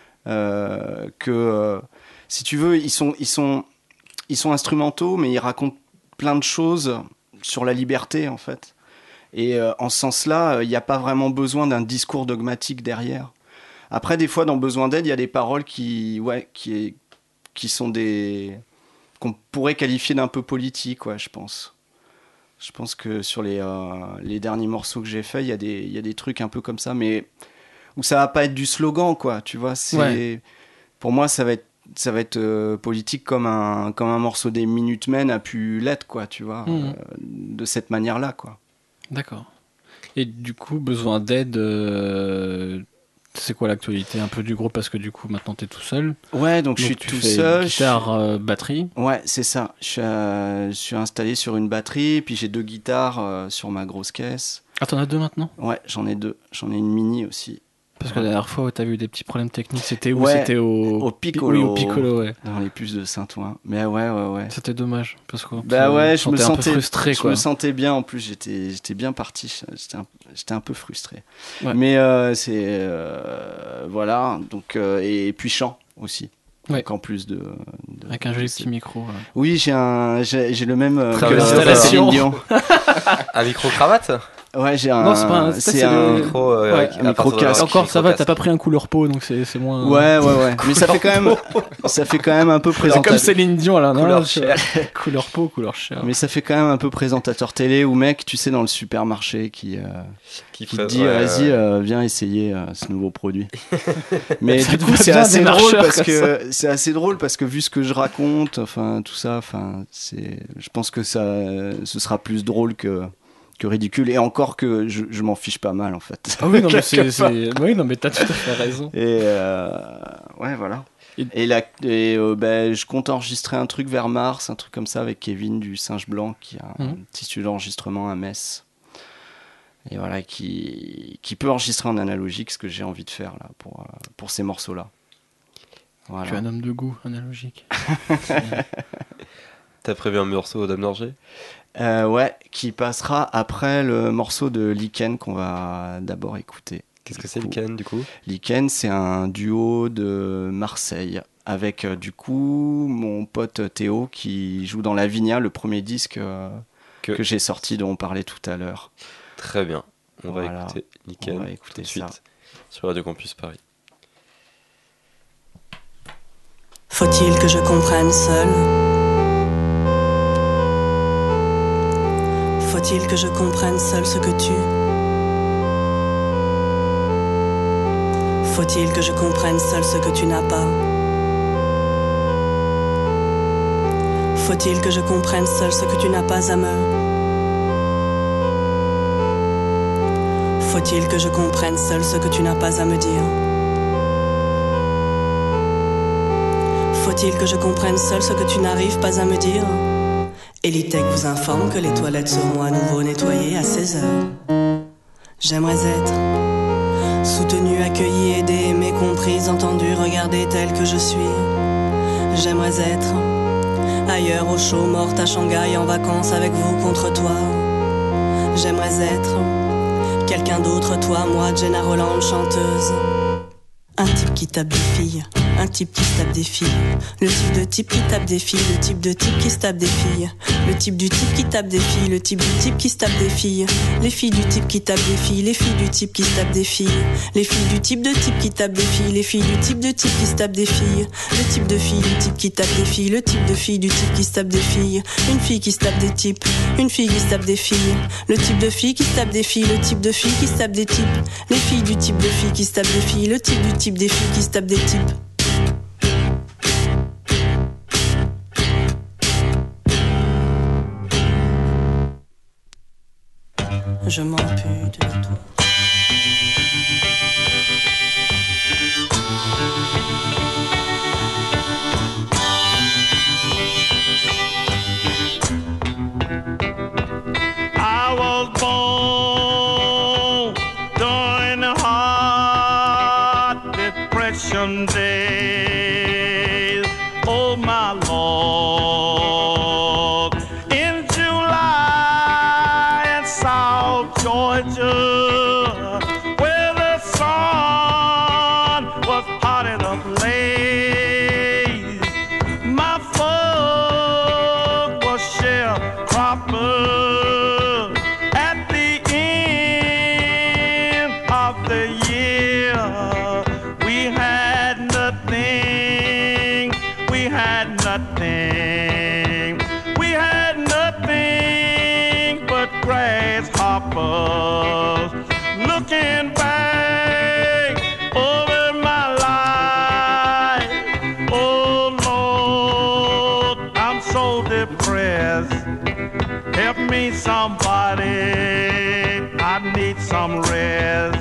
que si tu veux, ils sont instrumentaux, mais ils racontent plein de choses sur la liberté, en fait. Et en ce sens-là, il n'y a pas vraiment besoin d'un discours dogmatique derrière. Après, des fois, dans Besoin d'aide, il y a des paroles qui sont qu'on pourrait qualifier d'un peu politiques, ouais, je pense. Je pense que sur les derniers morceaux que j'ai faits, il y a des trucs un peu comme ça, mais où ça va pas être du slogan, quoi, tu vois. Pour moi, ça va être politique comme un morceau des Minutemen a pu l'être, quoi, tu vois, de cette manière-là, quoi. D'accord. Et du coup, Besoin d'aide, c'est quoi l'actualité un peu du groupe, parce que du coup, maintenant, t'es tout seul. Ouais, donc je suis tout seul. Guitare, batterie. Ouais, c'est ça. Je suis installé sur une batterie, puis j'ai 2 guitares sur ma grosse caisse. Ah, t'en as 2 maintenant ? Ouais, j'en ai 2. J'en ai une mini aussi. Parce que la dernière fois, t'as eu des petits problèmes techniques. C'était où ? Ouais, c'était au Piccolo. Oui, au Piccolo, ouais. Dans les puces de Saint-Ouen. Mais ouais. C'était dommage. Parce que je me sentais un peu frustré, quoi. Je me sentais bien. En plus, j'étais bien parti. J'étais un peu frustré. Ouais. Mais voilà. Donc, et puis chant aussi. Ouais. Donc en plus de avec un joli petit micro. Ouais. Oui, j'ai le même que Céline Dion. Un micro-cravate ? Ouais, j'ai un. Non, c'est un micro. Un micro-casque. Encore, ça va, t'as pas pris un couleur peau, donc c'est moins. Ouais. Mais ça fait quand même un peu présentateur. Comme Céline Dion, là, non, couleur chair. Couleur peau, couleur chair. Mais ça fait quand même un peu présentateur télé ou mec, tu sais, dans le supermarché qui te dit vas-y, viens essayer ce nouveau produit. Mais du coup, c'est assez drôle parce que vu ce que je raconte, enfin tout ça, je pense que ce sera plus drôle que ridicule, et encore que je m'en fiche pas mal, en fait. Ah oui, non, mais oui, non, mais t'as tout à fait raison. Et ouais, voilà. Je compte enregistrer un truc vers mars, un truc comme ça, avec Kevin du Singe Blanc, qui a un petit studio d'enregistrement à Metz. Et voilà, qui peut enregistrer en analogique, ce que j'ai envie de faire là pour ces morceaux-là. Voilà. Tu es un homme de goût, analogique. T'as prévu un morceau d'Homme d'Orgé ? Ouais, qui passera après le morceau de Lichen qu'on va d'abord écouter. Qu'est-ce que c'est Lichen, du coup ? Lichen, c'est un duo de Marseille avec du coup mon pote Théo qui joue dans La Vigna, le premier disque que j'ai sorti, dont on parlait tout à l'heure. Très bien, on va écouter Lichen tout de suite sur Radio Campus Paris. Faut-il que je comprenne seul ? Faut-il que je comprenne seul ce que tu ? Faut-il que je comprenne seul ce que tu n'as pas ? Faut-il que je comprenne seul ce que tu n'as pas à me... Faut-il que je comprenne seul ce que tu n'as pas à me dire? Faut-il que je comprenne seul ce que tu n'arrives pas à me dire? Elitech vous informe que les toilettes seront à nouveau nettoyées à 16h. J'aimerais être soutenue, accueillie, aidée, aimée, comprise, entendue, regardée telle que je suis. J'aimerais être ailleurs au chaud, morte à Shanghai, en vacances avec vous contre toi. J'aimerais être quelqu'un d'autre, toi, moi, Jenna Roland, chanteuse. Un type qui tape des filles, un type qui se tape des filles. Le type de type qui tape des filles, le type de type qui se tape des filles. Le type du type qui tape des filles, le type du type qui se tape des filles. Les filles du type qui tape des filles, les filles du type qui se tape des filles. Les filles du type de type qui tape des filles, les filles du type de type qui se tape des filles. Le type de fille du type qui tape des filles, le type de fille du type qui se tape des filles. Une fille qui se tape des types, une fille qui se tape des filles. Le type de fille qui se tape des filles, le type de fille qui se tape des types. Les filles du type de filles qui se tape des filles, le type du type des filles qui se tapent des types. Je m'ampute de toi. I was born during the hard depression days. Oh my Lord, in July in South Georgia, where the sun was hot and ablaze, my folk was sharecroppers. At the end of the year, we had nothing. We had nothing. We had nothing but grasshoppers. Looking back over my life, oh Lord, I'm so depressed. Help me somebody, I need some rest.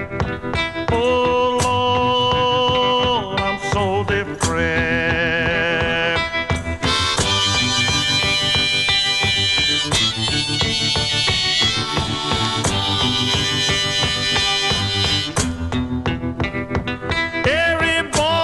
Oh Lord, I'm so depressed. Every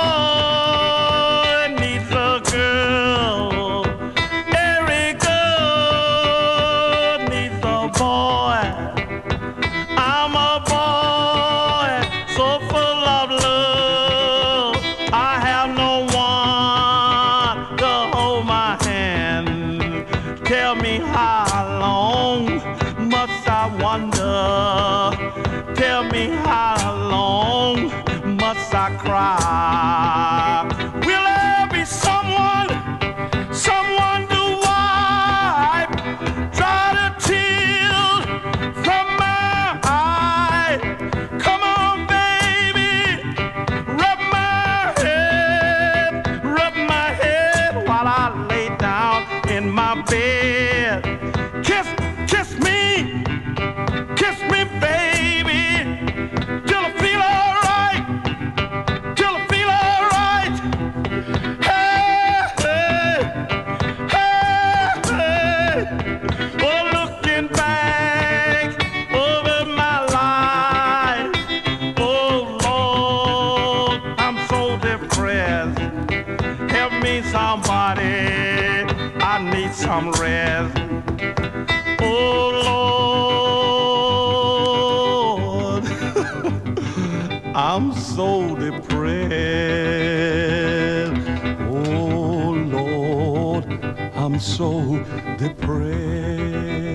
boy needs a girl. Every girl needs a boy. I'm a boy so full of love. I have no one to hold my hand. Tell me how long must I wonder? Tell me how long must I cry? Will there be someone to wipe dry the tears from my eyes? Come on, baby, rub my head while I lay down in my bed. Kiss me, baby, till I feel alright, till I feel alright. Hey, hey, hey, hey. Oh, looking back over my life, oh Lord, I'm so depressed. Help me somebody, I need some rest. Oh Lord, I'm so depressed. Oh Lord, I'm so depressed.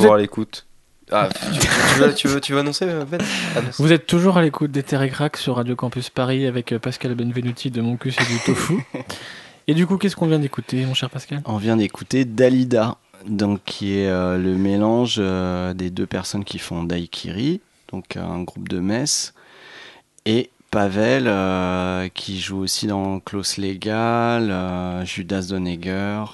toujours à l'écoute. Ah, tu veux annoncer, Ben? Annonce. Vous êtes toujours à l'écoute des Terre et Crack sur Radio Campus Paris avec Pascal Benvenuti de Mon Cul, c'est du tofu. Et du coup, qu'est-ce qu'on vient d'écouter, mon cher Pascal? On vient d'écouter Dalida, donc qui est le mélange des deux personnes qui font Daikiri, donc un groupe de Metz, et Pavel qui joue aussi dans Klaus Legal, Judas Donegger.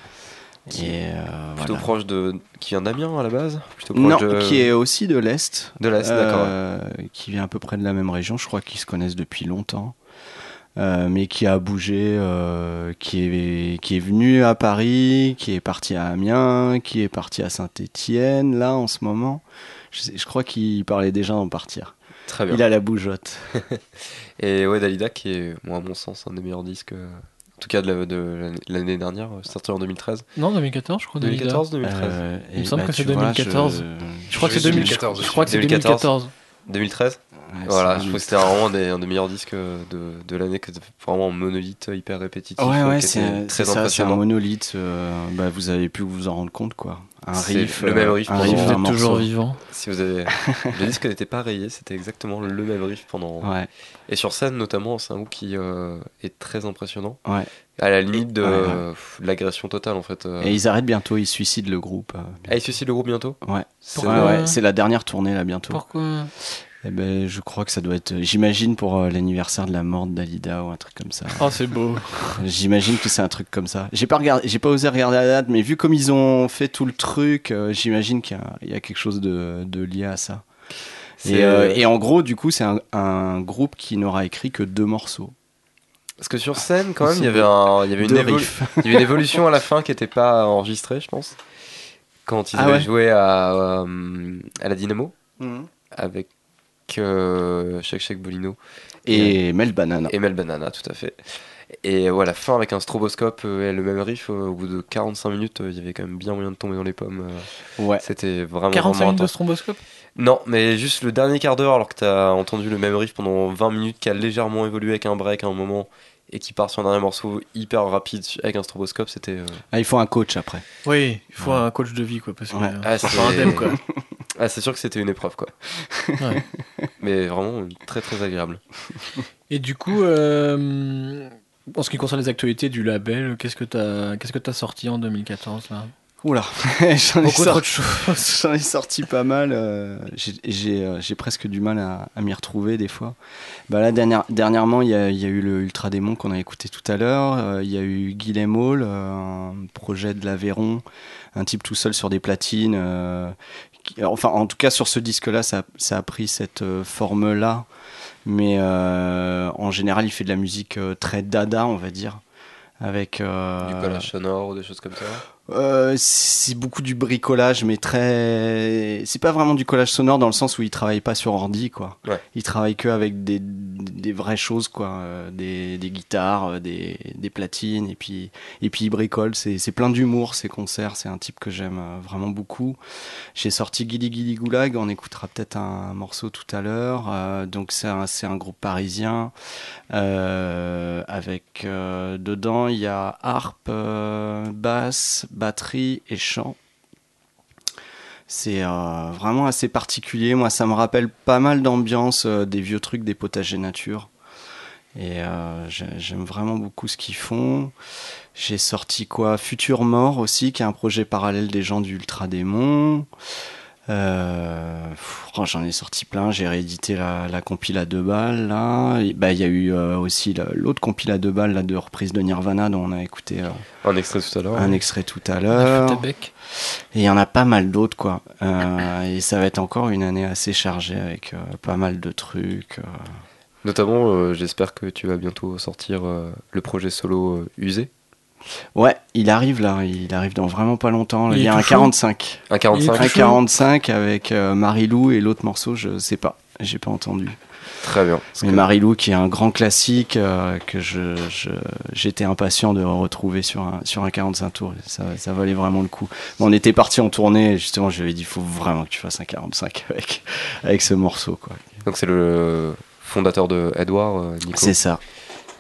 Plutôt proche de. Qui vient d'Amiens à la base? Non, qui est aussi de l'Est. De l'Est, d'accord. Qui vient à peu près de la même région. Je crois qu'ils se connaissent depuis longtemps. Mais qui a bougé, qui est venu à Paris, qui est parti à Amiens, qui est parti à Saint-Étienne, là, en ce moment. Je crois qu'il parlait déjà d'en partir. Très bien. Il a la bougeotte. Et ouais, Dalida, qui est, moi, à mon sens, un des meilleurs disques. En tout cas, de l'année dernière, sorti en 2013. Non, 2014, je crois. 2014, 2013. Il me semble que c'est 2014. Je crois que c'est 2014. Je crois que c'est 2014. 2013. Ouais, voilà, je trouve que c'était vraiment un des meilleurs disques de l'année, que vraiment un monolithe hyper répétitif. Ouais, qui c'est était très ça, c'est un impressionnant. monolithe. Vous avez pu vous en rendre compte, quoi. Un C'est riff. le même riff un pendant Si riff, vous un êtes morceau. toujours vivant. Si vous avez. Le disque n'était pas rayé, c'était exactement le même riff pendant. Ouais, Et sur scène, notamment, c'est un groupe qui est très impressionnant. ouais. À la limite de, Ouais. de l'agression totale, en fait. Et ils arrêtent bientôt, ils suicident le groupe. Ah, ils suicident le groupe bientôt? Ouais. C'est Pourquoi Ouais, c'est la dernière tournée là bientôt. Pourquoi? Eh ben, je crois que ça doit être, j'imagine pour l'anniversaire de la mort de Dalida ou un truc comme ça. Oh, c'est beau. J'imagine que c'est un truc comme ça. J'ai pas osé regarder la date, mais vu comme ils ont fait tout le truc, j'imagine qu'il y a quelque chose de lié à ça. Et en gros, du coup, c'est un groupe qui n'aura écrit que 2 morceaux. Parce que sur scène, quand même, il y avait une évolution à la fin qui n'était pas enregistrée, je pense. Quand ils avaient joué à la Dynamo, avec Shake Bolino. Et Mel Banana. Et Mel Banana, tout à fait. Et ouais, la fin avec un stroboscope et le même riff, au bout de 45 minutes, il y avait quand même bien moyen de tomber dans les pommes. Ouais. C'était vraiment 45 vraiment minutes de intense. stromboscope? Non, mais juste le dernier quart d'heure, alors que t'as entendu le même riff pendant 20 minutes, qui a légèrement évolué avec un break à un moment, et qui part sur un dernier morceau hyper rapide avec un stroboscope, c'était... Ah, il faut un coach après. Oui, il faut un coach de vie, quoi, parce que Ouais. Ah, c'est pas indemne, quoi. Ah, c'est sûr que c'était une épreuve, quoi. Ouais. Mais vraiment très très agréable. Et du coup, en ce qui concerne les actualités du label, qu'est-ce que t'as sorti en 2014 là? Oula, j'en ai, Beaucoup trop de choses. j'en ai sorti pas mal. J'ai presque du mal à m'y retrouver des fois. Bah là, dernièrement, il y a eu le Ultra Démon qu'on a écouté tout à l'heure. Il y a eu Guillaume Hall, un projet de l'Aveyron, un type tout seul sur des platines. Enfin, en tout cas, sur ce disque-là, ça a pris cette forme-là. Mais en général, il fait de la musique très dada, on va dire. Avec Du collage sonore ou des choses comme ça. c'est beaucoup du bricolage, mais c'est pas vraiment du collage sonore dans le sens où il travaille pas sur ordi, quoi. Ouais. Il travaille que avec des vraies choses, quoi. Des guitares, des platines, et puis il bricole. C'est plein d'humour, ces concerts. C'est un type que j'aime vraiment beaucoup. J'ai sorti Gili Gili Goulag, on écoutera peut-être un morceau tout à l'heure. Donc c'est un groupe parisien avec dedans il y a harpe, basse, batterie et chant. C'est vraiment assez particulier. Moi, ça me rappelle pas mal d'ambiance des vieux trucs des potagers nature. Et j'aime vraiment beaucoup ce qu'ils font. J'ai sorti Futur Mort aussi, qui est un projet parallèle des gens du Ultra Démon. J'en ai sorti plein. J'ai réédité la compile à 2 balles là. Il y a eu aussi l'autre compile à 2 balles là, de reprise de Nirvana dont on a écouté Un extrait tout à l'heure. un extrait tout à l'heure. Et il y en a pas mal d'autres, quoi. Et ça va être encore une année assez chargée avec pas mal de trucs. Notamment, j'espère que tu vas bientôt sortir le projet solo Usé. Ouais, il arrive là, il arrive dans vraiment pas longtemps. Là. Il Il y a est un tout chaud. 45. Un 45. Un 45 avec Marilou et l'autre morceau, je sais pas, j'ai pas entendu. Très bien. Mais Marilou qui est un grand classique que j'étais impatient de retrouver sur un 45 tours. Ça valait vraiment le coup. Bon, on était parti en tournée et justement je lui avais dit il faut vraiment que tu fasses un 45 avec ce morceau, quoi. Donc c'est le fondateur de Edouard, Nico. C'est ça.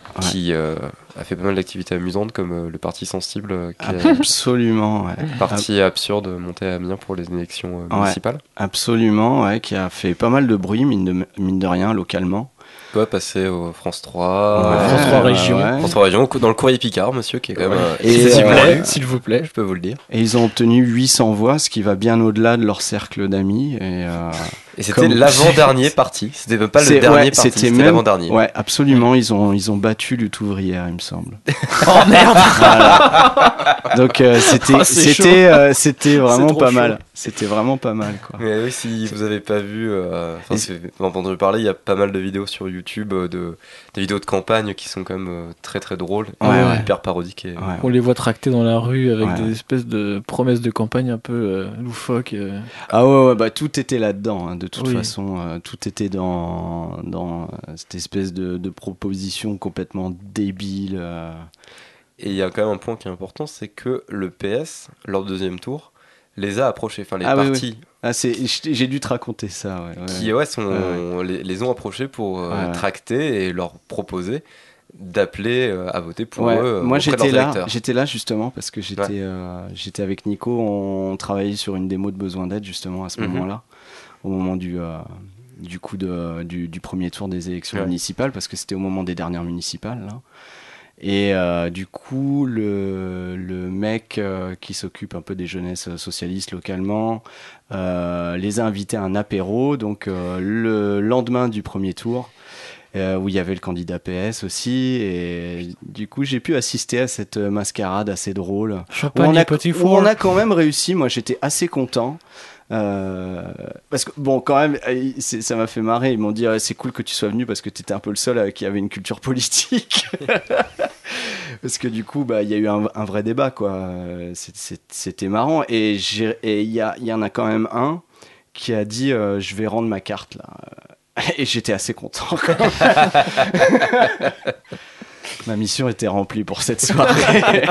qui a fait pas mal d'activités amusantes comme le parti sensible, qui est Absolument, ouais. parti absurde monté à Amiens pour les élections municipales. Absolument, ouais, qui a fait pas mal de bruit, mine de rien, localement. Quoi, passer au France 3, France 3 Région. France 3 Région, dans le Courrier Picard, monsieur, qui est quand même S'il vous plaît. je peux vous le dire. Et ils ont obtenu 800 voix, ce qui va bien au-delà de leur cercle d'amis. Et c'était l'avant-dernier parti. C'était même pas le dernier parti, c'était l'avant-dernier. Ouais, absolument. Ils ont battu Lutte ouvrière, il me semble. Oh merde. Voilà. Donc c'était vraiment pas mal. C'était vraiment pas mal, quoi. Mais oui, si vous avez pas vu, si vous avez entendu parler, il y a pas mal de vidéos sur YouTube, des vidéos de campagne qui sont quand même très très drôles, hyper parodiques. On les voit tracter dans la rue avec des espèces de promesses de campagne un peu loufoques. Ah ouais, bah tout était là-dedans, hein, de toute façon. Tout était dans cette espèce de proposition complètement débile. Et il y a quand même un point qui est important, c'est que le PS, lors du deuxième tour, les a approchés, enfin les partis. Oui. Ah, j'ai dû te raconter ça. Qui les ont approchés pour tracter et leur proposer d'appeler à voter pour eux. Moi j'étais là justement parce que j'étais avec Nico, on travaillait sur une démo de besoin d'aide justement à ce moment-là, au moment du premier tour des élections municipales, parce que c'était au moment des dernières municipales là. Et du coup, le mec qui s'occupe un peu des jeunesses socialistes localement les a invités à un apéro, donc le lendemain du premier tour, où il y avait le candidat PS aussi. Et du coup, j'ai pu assister à cette mascarade assez drôle. Où on a quand même réussi. Moi, j'étais assez content. Parce que bon, quand même, ça m'a fait marrer. Ils m'ont dit c'est cool que tu sois venu parce que tu étais un peu le seul qui avait une culture politique. Parce que du coup, il y a eu un vrai débat, quoi. C'était marrant. Et il y en a quand même un qui a dit je vais rendre ma carte là. Et j'étais assez content. Ma mission était remplie pour cette soirée.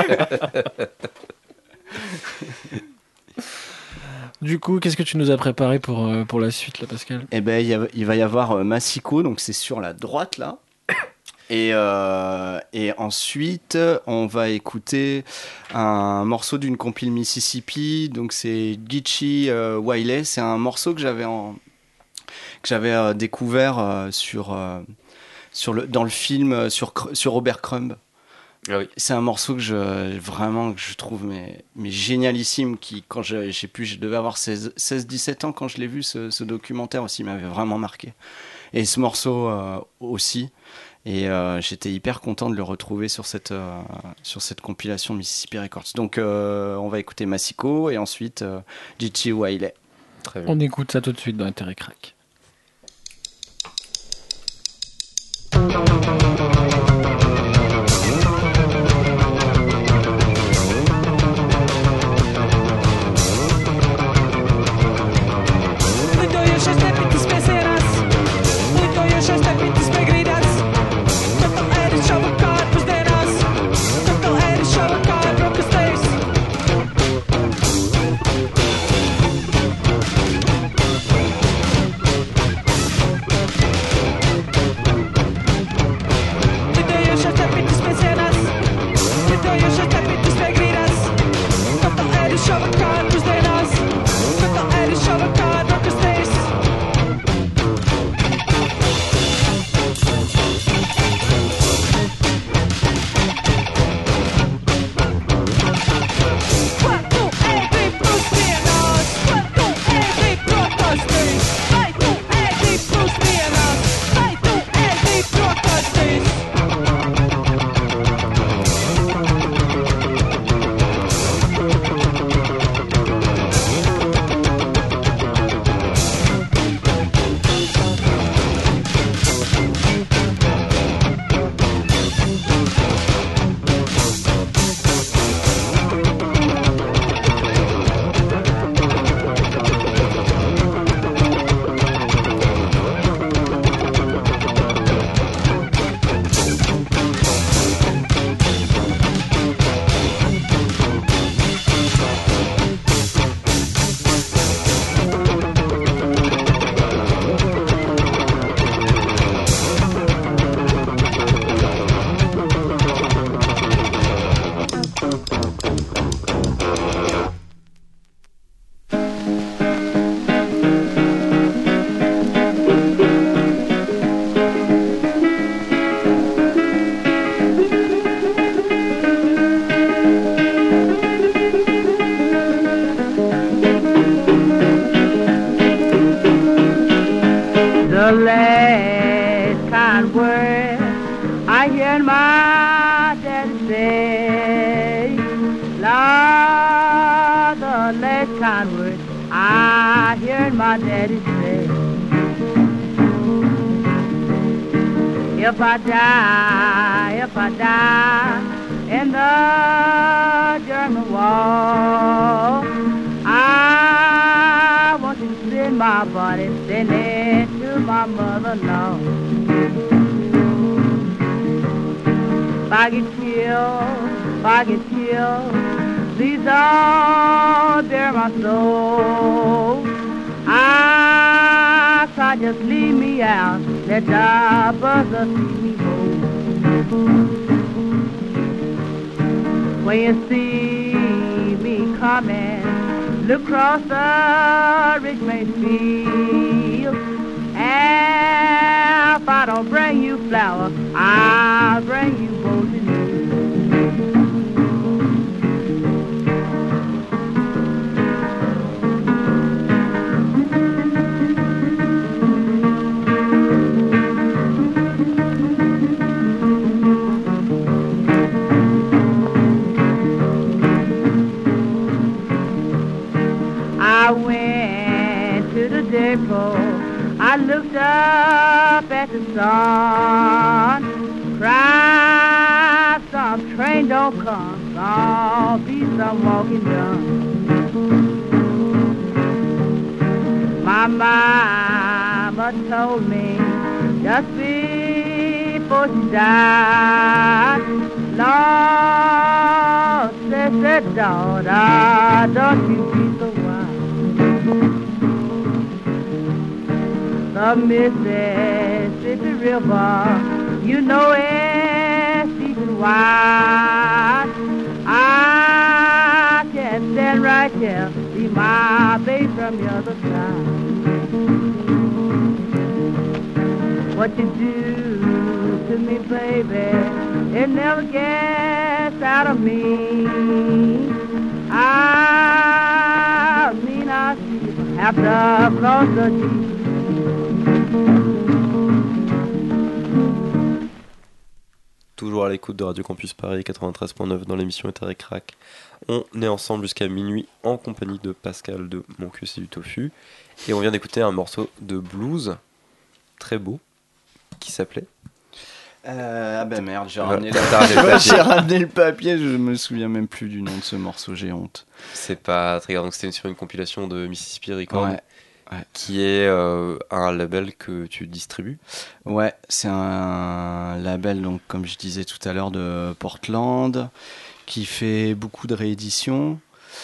Du coup, qu'est-ce que tu nous as préparé pour la suite, là, Pascal ? Eh ben, il va y avoir Massico, donc c'est sur la droite, là. Et ensuite, on va écouter un morceau d'une compile Mississippi, donc c'est Geechee Wiley. C'est un morceau que j'avais découvert dans le film sur Robert Crumb. Ah oui. C'est un morceau que je trouve mais génialissime, qui quand je devais avoir 16-17 ans quand je l'ai vu, ce documentaire aussi m'avait vraiment marqué, et ce morceau aussi, et j'étais hyper content de le retrouver sur cette compilation Mississippi Records. Donc on va écouter Massico et ensuite Geechee Wiley. Très bien. On écoute ça tout de suite dans Intérêt Crack. The last kind word I hear my daddy say, Lord, the last kind word I hear my daddy say. If I die in the German war, I want to send my body, send it to my mother-in-law. If I get killed, please don't bear my soul. I can't just leave me out, let the buzzer see me home. When you see me coming, look across the Richmond field. And if I don't bring you flowers, I'll bring you both in me. I went to the depot, I looked up at the sun, cried, some train don't come, I'll be some walking done. My mama told me just before she died, Lord, said daughter, don't you be so wild. The Mississippi River, you know it's deep and wide. I can stand right here, see my baby from the other side. What you do to me, baby, it never gets out of me. I mean, I see you have to cross the sea. Toujours à l'écoute de Radio Campus Paris 93.9 dans l'émission État et Crack. On est ensemble jusqu'à minuit en compagnie de Pascal de Mon Cul c'est du Tofu. Et on vient d'écouter un morceau de blues très beau qui s'appelait Ah ben merde, j'ai ramené le papier, je me souviens même plus du nom de ce morceau, j'ai honte. C'est pas très grave, donc c'était sur une compilation de Mississippi Records. Ouais. Qui est un label que tu distribues. Ouais, c'est un label, donc comme je disais tout à l'heure, de Portland, qui fait beaucoup de rééditions.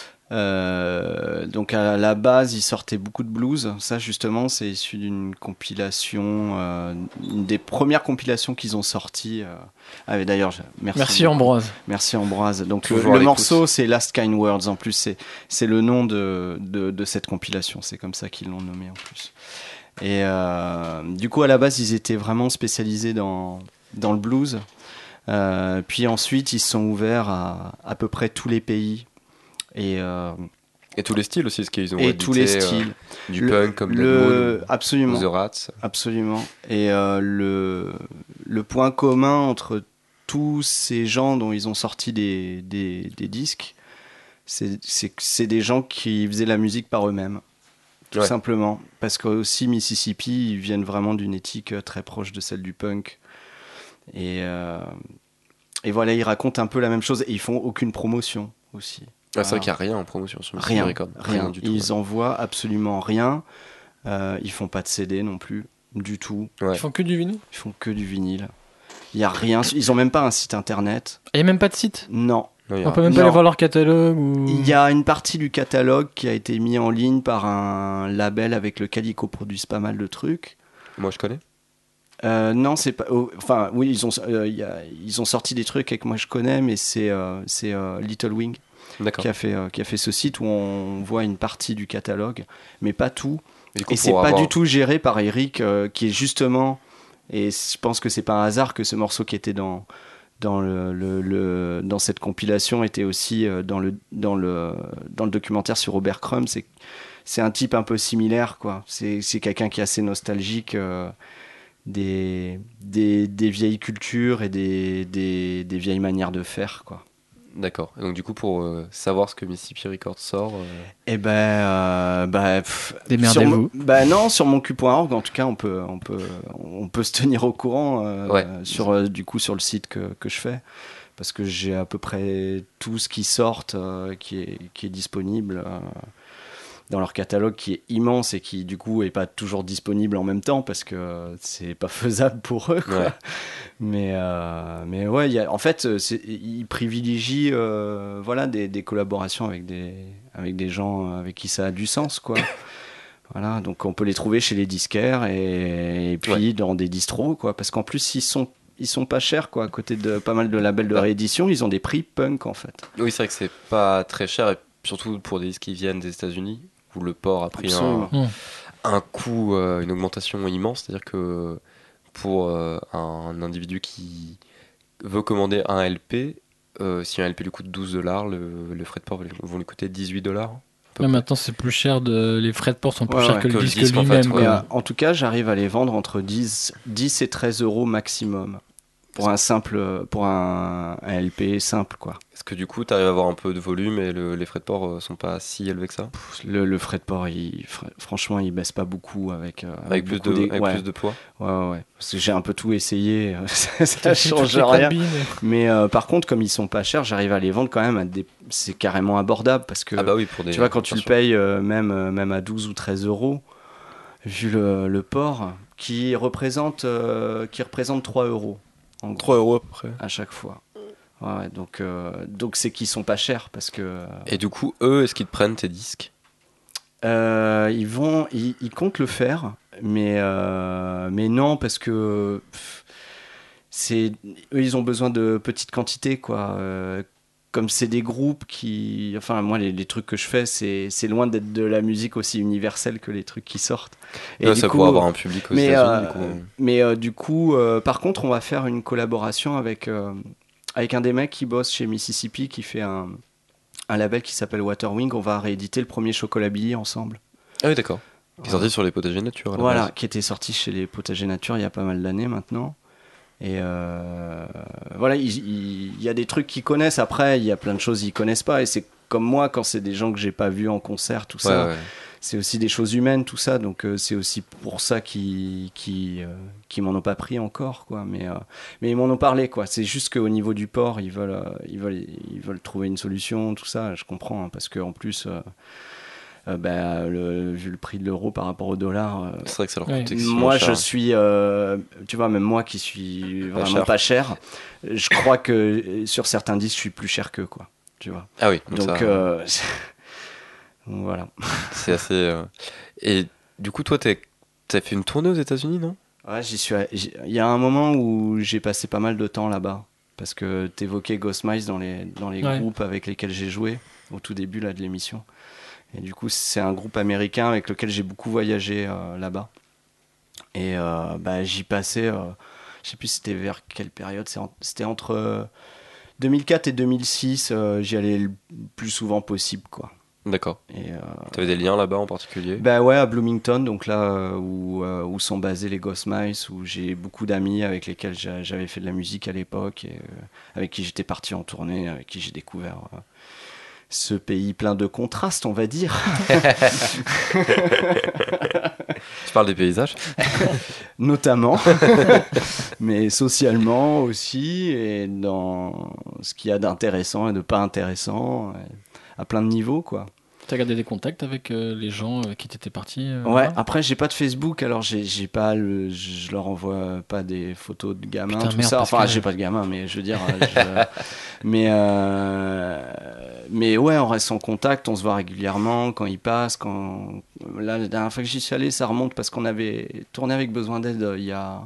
Donc à la base, ils sortaient beaucoup de blues. Ça, justement, c'est issu d'une compilation, une des premières compilations qu'ils ont sorties. D'ailleurs, merci Ambroise. Merci Ambroise. Donc le morceau, c'est Last Kind Words. En plus, c'est le nom de cette compilation. C'est comme ça qu'ils l'ont nommé en plus. Et du coup, à la base, ils étaient vraiment spécialisés dans le blues. Puis ensuite, ils se sont ouverts à peu près tous les pays. Et tous les styles aussi, ce qu'ils ont et édité, tous les styles, du punk comme Dead Moon, absolument, The Rats. Absolument. Et le point commun entre tous ces gens dont ils ont sorti des disques, c'est des gens qui faisaient la musique par eux-mêmes, tout simplement. Parce que aussi Mississippi, ils viennent vraiment d'une éthique très proche de celle du punk. Et voilà, ils racontent un peu la même chose et ils font aucune promotion aussi. C'est vrai qu'il n'y a rien en promotion sur Mississippi Records. Rien du tout. Ils envoient absolument rien. Ils font pas de CD non plus, du tout. Ouais. Ils font que du vinyle. Ils font que du vinyle. Il y a rien. Ils ont même pas un site internet. Il y a même pas de site. Non. On peut même pas aller voir leur catalogue ou... Il y a une partie du catalogue qui a été mis en ligne par un label avec lequel ils coproduisent pas mal de trucs. Moi je connais. Non, c'est pas. Enfin, oui, ils ont sorti des trucs que moi je connais, mais c'est Little Wing. Qui a fait ce site où on voit une partie du catalogue, mais pas tout. Et c'est pas du tout géré par Eric, qui est justement, et je pense que c'est pas un hasard que ce morceau qui était dans cette compilation était aussi dans le documentaire sur Robert Crumb. c'est un type un peu similaire, quoi. C'est quelqu'un qui est assez nostalgique des vieilles cultures et des vieilles manières de faire, quoi. D'accord. Et donc du coup, pour savoir ce que Mississippi Records sort... Eh ben, Démerdez-vous. Non, sur moncu.org, en tout cas, on peut se tenir au courant sur le site que je fais, parce que j'ai à peu près tout ce qui sort qui est disponible dans leur catalogue, qui est immense et qui du coup est pas toujours disponible en même temps parce que c'est pas faisable pour eux, quoi. Mais ouais, en fait, ils privilégient des collaborations avec des gens avec qui ça a du sens, quoi. Voilà, donc on peut les trouver chez les disquaires et puis dans des distros, quoi, parce qu'en plus ils sont pas chers, quoi, à côté de pas mal de labels de réédition, ils ont des prix punk, en fait. Oui, c'est vrai que c'est pas très cher, et surtout pour des disques qui viennent des États-Unis, où le port a pris un coût, une augmentation immense. C'est-à-dire que pour un individu qui veut commander un LP, si un LP lui coûte $12, les frais de port vont lui coûter $18. Maintenant, c'est plus cher, les frais de port sont plus chers que le disque en lui-même. fait, En tout cas, j'arrive à les vendre entre 10 et 13 euros maximum. Pour un LP simple, quoi. Est-ce que du coup, tu arrives à avoir un peu de volume et les frais de port sont pas si élevés que ça ? Le frais de port, franchement, il baisse pas beaucoup avec plus de poids. Ouais. Parce que j'ai un peu tout essayé, ça change rien. Mais par contre, comme ils sont pas chers, j'arrive à les vendre quand même c'est carrément abordable, parce que tu vois, quand tu le payes même à 12 ou 13 euros, vu le port, qui représente 3 euros. 3 euros à peu près. À chaque fois. Ouais, donc c'est qu'ils sont pas chers, parce que... Et du coup, eux, est-ce qu'ils te prennent tes disques ? Ils comptent le faire, mais non, parce que eux, ils ont besoin de petites quantités, quoi. Comme c'est des groupes qui... Enfin, moi, les trucs que je fais, c'est loin d'être de la musique aussi universelle que les trucs qui sortent. Et ça pourrait avoir un public aux États-Unis, du coup, par contre, on va faire une collaboration avec un des mecs qui bosse chez Mississippi, qui fait un label qui s'appelle Waterwing. On va rééditer le premier Chocolabillé ensemble. Ah oui, d'accord. Qui est sorti sur les Potagers Nature. Voilà, qui était sorti chez les Potagers Nature il y a pas mal d'années maintenant. Et voilà, il y a des trucs qu'ils connaissent. Après, il y a plein de choses qu'ils connaissent pas. Et c'est comme moi, quand c'est des gens que j'ai pas vus en concert, tout ça. C'est aussi des choses humaines, tout ça. Donc c'est aussi pour ça qu'ils m'en ont pas pris encore, quoi. Mais ils m'en ont parlé, quoi. C'est juste qu'au niveau du port, ils veulent trouver une solution, tout ça. Je comprends, hein, parce que en plus. Vu le prix de l'euro par rapport au dollar, c'est vrai que ça leur coûte moi cher. Je suis tu vois, même moi qui suis vraiment pas cher, je crois que sur certains disques je suis plus cher qu'eux, quoi, tu vois. Ah oui, donc voilà. C'est assez et du coup toi t'as fait une tournée aux États-Unis, non? Ouais, il y a un moment où j'ai passé pas mal de temps là-bas, parce que t'évoquais Ghost Mice dans les groupes avec lesquels j'ai joué au tout début là de l'émission. Et du coup, c'est un groupe américain avec lequel j'ai beaucoup voyagé là-bas. Et j'y passais, je sais plus c'était vers quelle période, c'était entre 2004 et 2006, j'y allais le plus souvent possible, quoi. D'accord. Et t'avais des liens là-bas en particulier? Ouais, à Bloomington, donc là où sont basés les Ghost Mice, où j'ai beaucoup d'amis avec lesquels j'avais fait de la musique à l'époque, et avec qui j'étais parti en tournée, avec qui j'ai découvert... ce pays plein de contrastes, on va dire. Tu parles des paysages? Notamment. Mais socialement aussi, et dans ce qu'il y a d'intéressant et de pas intéressant, à plein de niveaux, quoi. T'as gardé des contacts avec les gens qui t'étaient partis Ouais, après j'ai pas de Facebook, alors j'ai pas je leur envoie pas des photos de gamins. Putain, tout merde, ça. Enfin, j'ai pas de gamins, mais je veux dire, mais ouais, on reste en contact, on se voit régulièrement quand ils passent. Là, la dernière fois que j'y suis allé, ça remonte parce qu'on avait tourné avec Besoin d'Aide il y a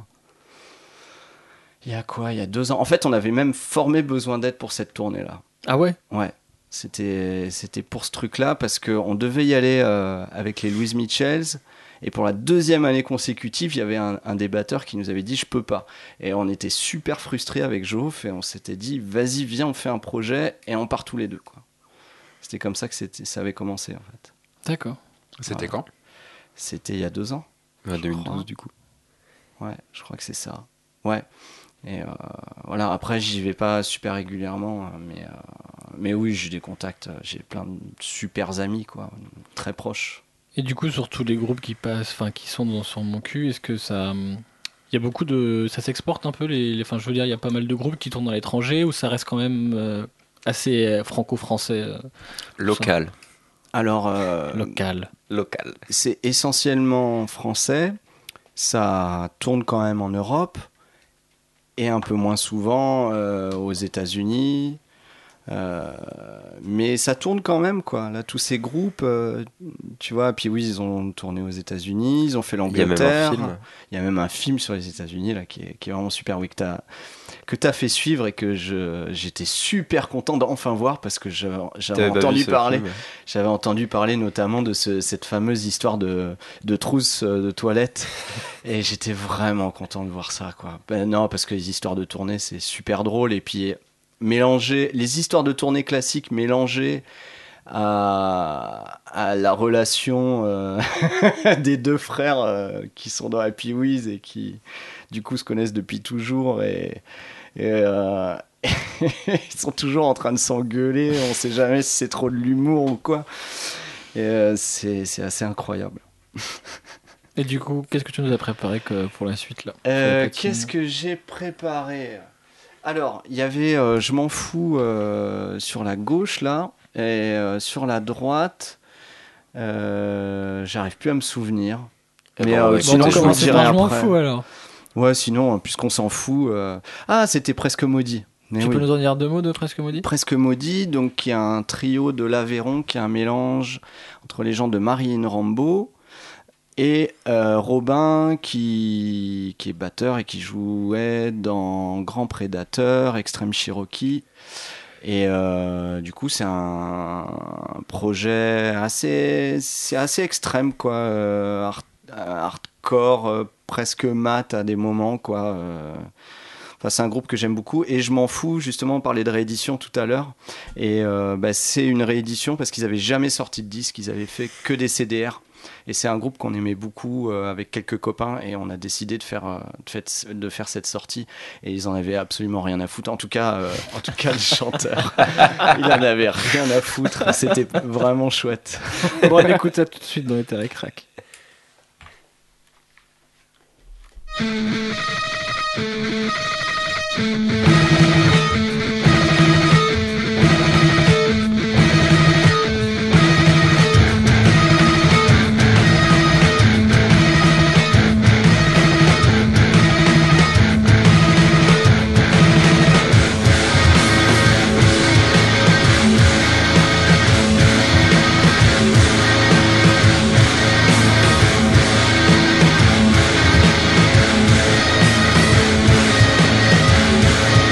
2 ans. En fait, on avait même formé Besoin d'Aide pour cette tournée-là. Ah ouais? Ouais. C'était pour ce truc-là, parce qu'on devait y aller avec les Louise Mitchells, et pour la 2e année consécutive, il y avait un des batteurs qui nous avait dit « je peux pas ». Et on était super frustrés avec Joff, et on s'était dit « vas-y, viens, on fait un projet, et on part tous les deux ». Quoi. C'était comme ça que ça avait commencé, en fait. D'accord. C'était quand ? C'était il y a 2 ans. Ouais, je 2012 crois. du coup. Ouais, je crois que c'est ça. Ouais. Et voilà, après, j'y vais pas super régulièrement, mais oui, j'ai des contacts, j'ai plein de super amis, quoi, très proches. Et du coup, sur tous les groupes qui passent, enfin, qui sont sur mon cul, est-ce que ça. Il y a beaucoup de. Ça s'exporte un peu, enfin, je veux dire, il y a pas mal de groupes qui tournent à l'étranger ou ça reste quand même assez franco-français Local. Alors, Local. c'est essentiellement français, ça tourne quand même en Europe, et un peu moins souvent aux États-Unis. Mais ça tourne quand même, quoi. Là, tous ces groupes, tu vois, puis oui, ils ont tourné aux États-Unis, ils ont fait Il y a même un l'Angleterre. film. Il y a même un film sur les États-Unis là qui est vraiment super, oui, que t'as fait suivre et que j'étais super content d'enfin voir parce que j'avais entendu parler notamment de cette fameuse histoire de trousse de toilette et j'étais vraiment content de voir ça, quoi. Ben non, parce que les histoires de tournée c'est super drôle et puis mélanger les histoires de tournée classiques mélangées à la relation des deux frères qui sont dans Happy Wheels et qui du coup se connaissent depuis toujours et ils sont toujours en train de s'engueuler, on sait jamais si c'est trop de l'humour ou quoi, et c'est assez incroyable. Et du coup, qu'est-ce que tu nous as préparé pour la suite là Qu'est-ce que j'ai préparé? Alors, il y avait Je m'en fous sur la gauche là, et sur la droite, j'arrive plus à me souvenir. Mais sinon, je vous le dirai Je m'en après. fous alors. Ouais, sinon, puisqu'on s'en fout. Ah, c'était Presque Maudit. Mais Tu oui. peux nous en dire 2 mots de Presque Maudit ? Presque Maudit, donc il y a un trio de l'Aveyron qui est un mélange entre les gens de Marilyn Rambo et Robin qui est batteur et qui jouait dans Grand Prédateur, Extreme Cherokee. Et du coup, c'est un projet c'est assez extrême, quoi, hardcore, presque mat à des moments, quoi. Enfin, c'est un groupe que j'aime beaucoup et je m'en fous, justement, on parlait de réédition tout à l'heure et c'est une réédition parce qu'ils n'avaient jamais sorti de disque, ils avaient fait que des CDR et c'est un groupe qu'on aimait beaucoup avec quelques copains et on a décidé de faire cette sortie et ils en avaient absolument rien à foutre, en tout cas le chanteur il en avait rien à foutre, c'était vraiment chouette. Bon, on écoute ça tout de suite dans les Terre et Crack. Thank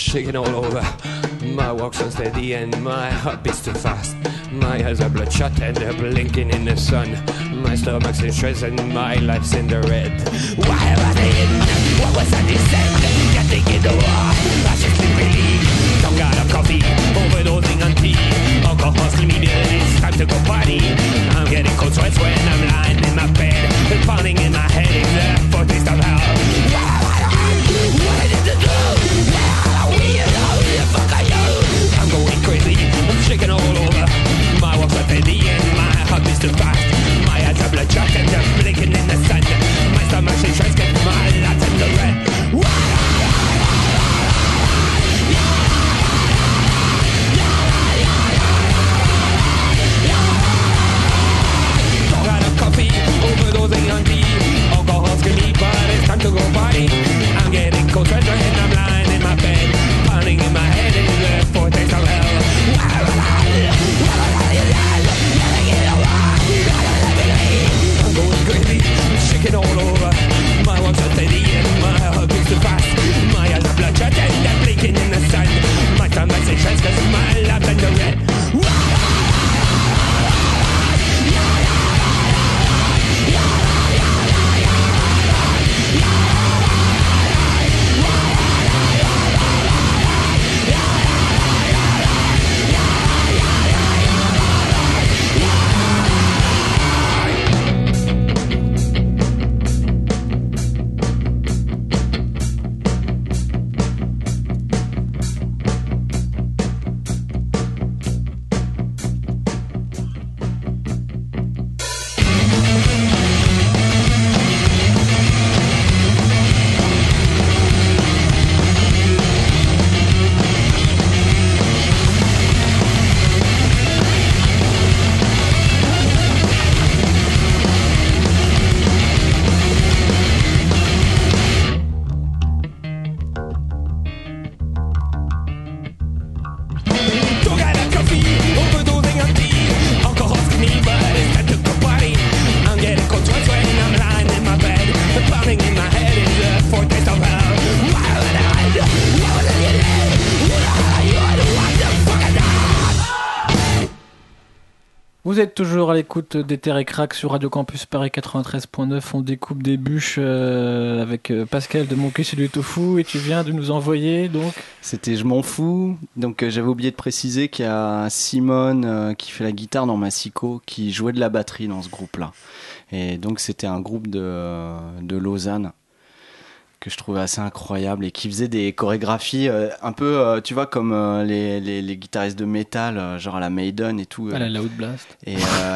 shaking all over. My walk's unsteady and my heart beats too fast. My eyes are bloodshot and they're blinking in the sun. My stomach's in shreds and my life's in the red. Why was I in? What was I descend? Can't take it all. I should sleep relief. Don't got a coffee, overdosing on tea. Alcohol's me, it's time to go party. I'm getting cold sweats when I'm lying in my bed. The pounding in my head is the foretaste of hell. What I need to do? Where the fuck are you? I'm going crazy, I'm shaking all over. My walks are steady and my heart beats too fast. My eyes are bloodshot and they're blinking in the sun. My stomach's in shreds, get my lights in the red. Don't got a coffee, overdosing on tea. Alcohol's me, but it's time to go party. I'm getting cold sweats and I'm lying in my bed. Pounding in my head is the foretaste of hell. I'm going crazy, I'm shaking all over. My walks are steady and my heart beats too fast. My eyes are bloodshot and they're blinking in the sun. My stomach's in shreds 'cause my life's in the red. Vous êtes toujours à l'écoute d'Ether et Crack sur Radio Campus Paris 93.9. On découpe des bûches avec Pascal de Mon Cul c'est du Tofu et tu viens de nous envoyer donc. C'était Je m'en fous. Donc j'avais oublié de préciser qu'il y a Simone qui fait la guitare dans Massico qui jouait de la batterie dans ce groupe-là. Et donc c'était un groupe de Lausanne que je trouvais assez incroyable et qui faisait des chorégraphies un peu, tu vois, comme les guitaristes de métal, genre à la Maiden et tout. À la Loud Blast. Et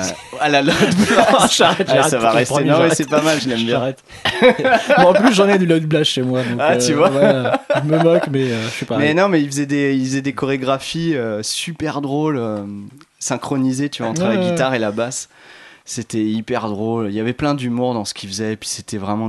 à la Loud Blast. J'arrête, ça va rester. Non, mais c'est pas mal, je l'aime bien. J'arrête. Bon, en plus, j'en ai du Loud Blast chez moi. Donc, tu vois. Voilà, je me moque, mais je suis pas. Mais non, mais il faisait des chorégraphies super drôles, synchronisées, tu vois, entre la guitare et la basse. C'était hyper drôle. Il y avait plein d'humour dans ce qu'il faisait, et puis c'était vraiment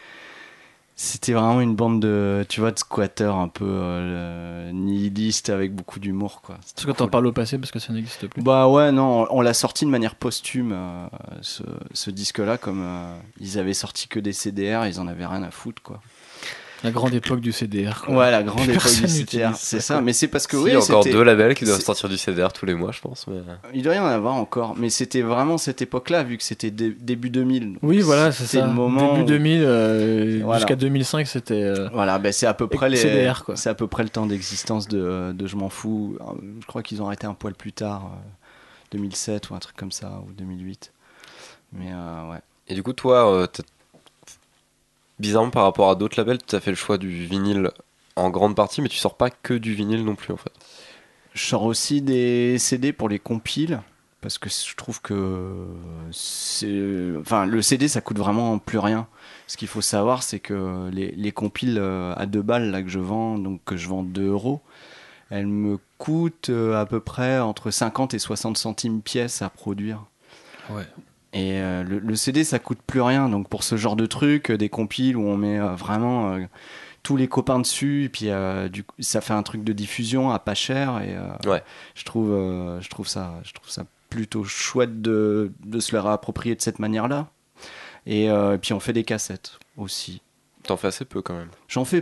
une bande de, tu vois, de squatteurs un peu nihilistes avec beaucoup d'humour, quoi. Est-ce que t'en parles au passé parce que ça n'existe plus? Bah ouais, non, on l'a sorti de manière posthume, ce disque-là, comme ils avaient sorti que des CDR, ils en avaient rien à foutre, quoi. La grande époque du CDR, quoi. Ouais, la grande époque du CDR, c'est ça. Mais c'est parce que il y a encore 2 labels qui doivent sortir du CDR tous les mois, je pense. Mais... il doit y en avoir encore, mais c'était vraiment cette époque-là, vu que c'était début 2000. Oui, voilà, c'est ça. Le moment début 2000 voilà. jusqu'à 2005, c'était. Voilà, bah c'est à peu près CDR, quoi. C'est à peu près le temps d'existence de Je m'en fous. Je crois qu'ils ont arrêté un poil plus tard, 2007 ou un truc comme ça, ou 2008. Mais ouais. Et du coup, toi, bizarrement par rapport à d'autres labels, tu as fait le choix du vinyle en grande partie, mais tu sors pas que du vinyle non plus en fait. Je sors aussi des CD pour les compiles, parce que je trouve que le CD ça coûte vraiment plus rien. Ce qu'il faut savoir, c'est que les compiles à 2 balles là, que je vends 2 €, elles me coûtent à peu près entre 50 et 60 centimes pièce à produire. Ouais. Et le CD ça coûte plus rien, donc pour ce genre de truc, des compiles où on met vraiment tous les copains dessus, et puis du coup, ça fait un truc de diffusion à pas cher, et ouais. je trouve ça plutôt chouette de se le réapproprier de cette manière-là. Et puis on fait des cassettes aussi. T'en fais assez peu quand même. J'en fais peu.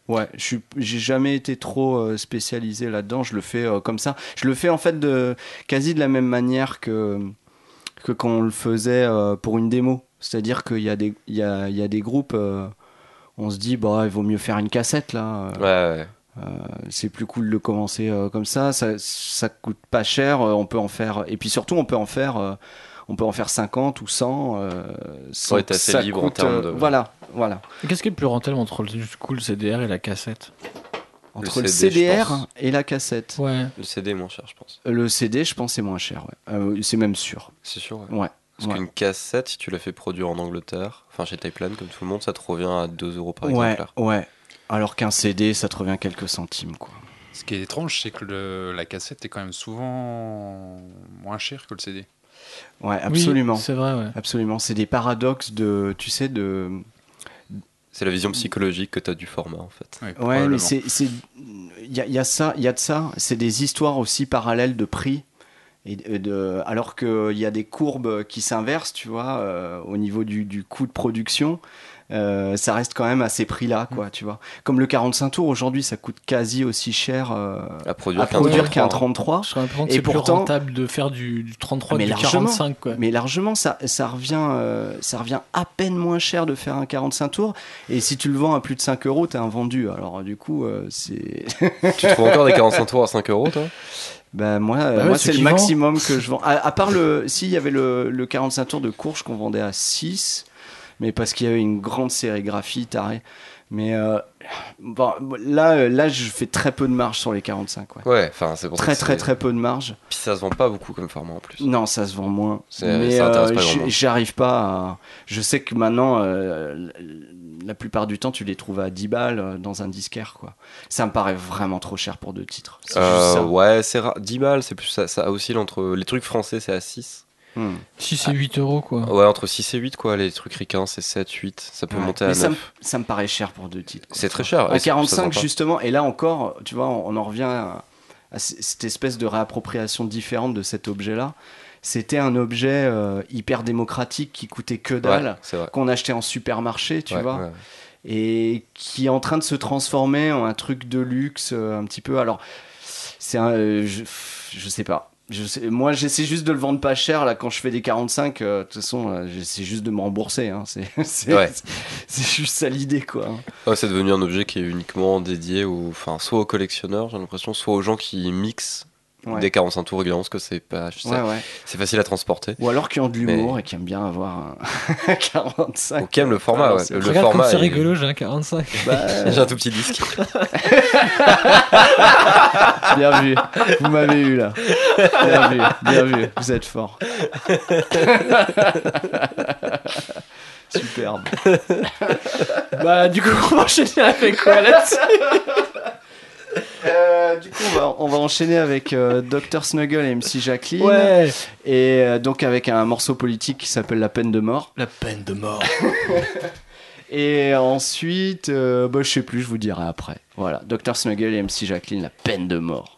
Ouais, j'ai jamais été trop spécialisé là-dedans. Je le fais comme ça. Je le fais en fait quasi de la même manière que quand on le faisait pour une démo. C'est-à-dire qu'il y a des groupes, on se dit, bah, il vaut mieux faire une cassette là. Ouais. C'est plus cool de commencer comme ça coûte pas cher, on peut en faire, et puis surtout on peut en faire 50 ou 100. Ouais, t'es assez libre en termes de... Voilà. Et qu'est-ce qui est le plus rentable entre le CDR et la cassette? Entre le CDR et la cassette. Ouais. Le CD est moins cher, je pense. Le CD, je pense, c'est moins cher, ouais. C'est même sûr. C'est sûr, ouais. Parce qu'une cassette, si tu la fais produire en Angleterre, enfin chez Typeline, comme tout le monde, ça te revient à 2 € par exemplaire. Ouais. Alors qu'un CD, ça te revient quelques centimes, quoi. Ce qui est étrange, c'est que la cassette est quand même souvent moins chère que le CD. Ouais, absolument. Oui, c'est vrai, ouais. Absolument. C'est des paradoxes c'est la vision psychologique que tu as du format, en fait. Ouais, mais il y a de ça. C'est des histoires aussi parallèles de prix. Alors qu'il y a des courbes qui s'inversent, tu vois, au niveau du coût de production. Ça reste quand même à ces prix-là, quoi, tu vois. Comme le 45 tours, aujourd'hui, ça coûte quasi aussi cher à produire qu'un 33. Je l'impression que c'est plus rentable de faire du 33 que du 45, quoi. Mais largement, ça revient à peine moins cher de faire un 45 tours. Et si tu le vends à plus de 5 €, t'es un vendu. Alors, du coup, c'est... Tu trouves encore des 45 tours à 5 €, toi ? Ben moi c'est le maximum que je vends. À part s'il y avait le 45 tours de Courge qu'on vendait à 6, mais parce qu'il y avait une grande sérigraphie tarée. Mais là je fais très peu de marge sur les 45. Ouais, enfin c'est pour ça. Très peu de marge. Puis ça se vend pas beaucoup comme format en plus. Non, ça se vend moins. Mais j'arrive pas à... Je sais que maintenant la plupart du temps tu les trouves à 10 balles dans un disquaire, quoi. Ça me paraît vraiment trop cher pour 2 titres. Ouais, c'est 10 balles, c'est plus ça oscille entre les trucs français, c'est à 6. 6 et 8 €, quoi. Ouais, entre 6 et 8, quoi. Les trucs ricains, c'est 7, 8. Ça peut monter à 9. Ça me paraît cher pour 2 titres, quoi. C'est très cher. À 45, justement, et là encore, tu vois, on en revient à cette espèce de réappropriation différente de cet objet-là. C'était un objet hyper démocratique qui coûtait que dalle, qu'on achetait en supermarché, tu vois. Ouais. Et qui est en train de se transformer en un truc de luxe, un petit peu. Alors, c'est je sais pas. Moi, j'essaie juste de le vendre pas cher là quand je fais des 45. De toute façon, j'essaie juste de me rembourser. Hein. C'est juste ça l'idée, quoi. Ouais, c'est devenu un objet qui est uniquement dédié soit aux collectionneurs, j'ai l'impression, soit aux gens qui mixent des 45 tours régulièrement, parce que c'est pas, c'est facile à transporter. Ou alors qui ont de l'humour et qui aiment bien avoir un 45. Ou qui aiment le format, le format. C'est rigolo, j'ai un 45. J'ai un tout petit disque. Bien vu, vous m'avez eu là. Bien vu, vous êtes fort. Superbe. Du coup, on va enchaîner avec quoi là-dessus? Du coup, on va enchaîner avec Dr Snuggle et MC Jacqueline. Ouais. Et donc avec un morceau politique qui s'appelle La peine de mort. La peine de mort. Et ensuite, je sais plus, je vous dirai après. Voilà, Dr Snuggle et MC Jacqueline, La peine de mort.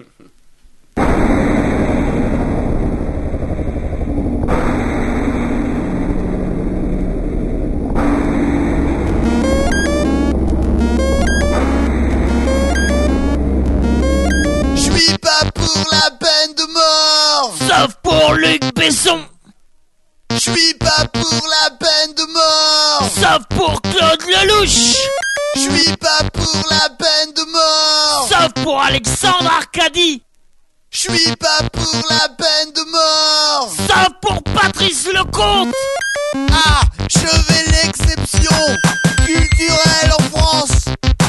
La peine de mort, sauf pour Luc Besson. Je suis pas pour la peine de mort, sauf pour Claude Lelouch. Je suis pas pour la peine de mort, sauf pour Alexandre Arcadi. Je suis pas pour la peine de mort, sauf pour Patrice Lecomte. Ah, je vais l'exception culturelle en France.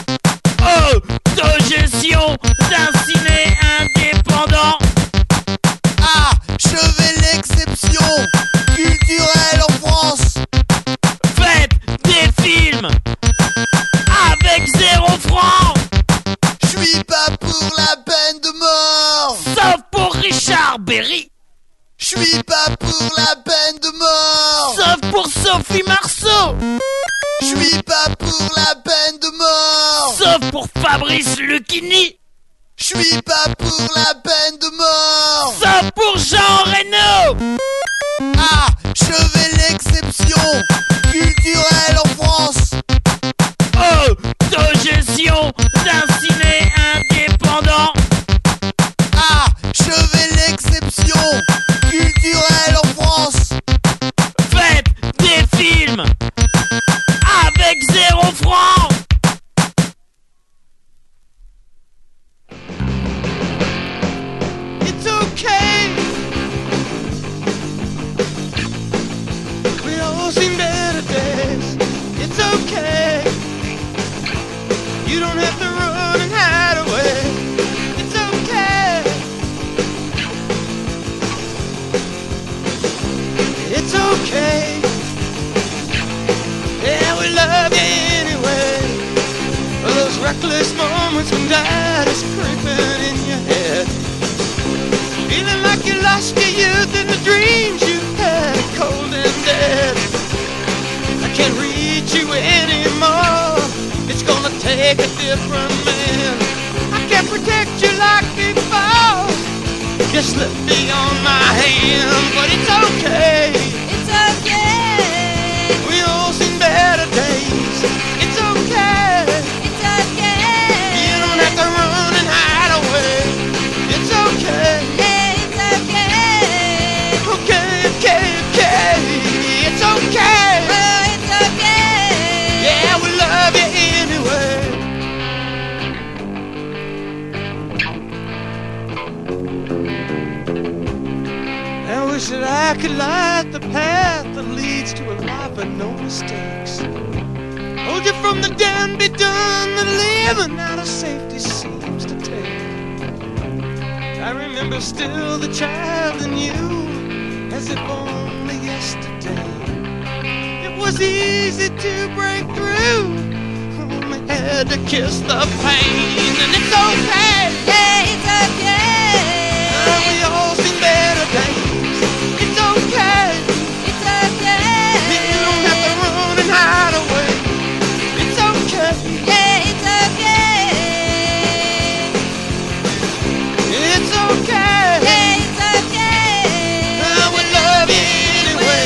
Autogestion d'un ciné indépendant. Ah, je vais l'exception culturelle en France. Faites des films avec 0 francs. Je suis pas pour la peine de mort, sauf pour Richard Berry. Je suis pas pour la peine de mort, sauf pour Sophie Marceau. Je suis pas pour la peine de mort, sauf pour Fabrice Lucchini. Je suis pas pour la peine de mort, sauf pour Jean Reno. Ah, je vais l'exception culturelle en France. Autogestion reckless moments when doubt is creeping in your head. Feeling like you lost your youth and the dreams you had are cold and dead. I can't reach you anymore. It's gonna take a different man. I can't protect you like before. You slipped beyond my hand, but it's okay. It's okay. We all seen better days. It's okay. It's okay. You don't have to run and hide away. It's okay. It's okay. Okay, okay, okay. It's okay. Well, it's okay. Yeah, we love you anyway. I wish that I could light the path that leads to a life of no mistakes. Hold you from the done be done that living out of safety seems to take. I remember still the child in you as if only yesterday. It was easy to break through, only had to kiss the pain. And it's okay, yeah, it's okay. We all seen better days. It's okay, it's okay. You don't have to run and hide away. It's okay, yeah, it's okay. It's okay, yeah, it's okay. I will love you anyway.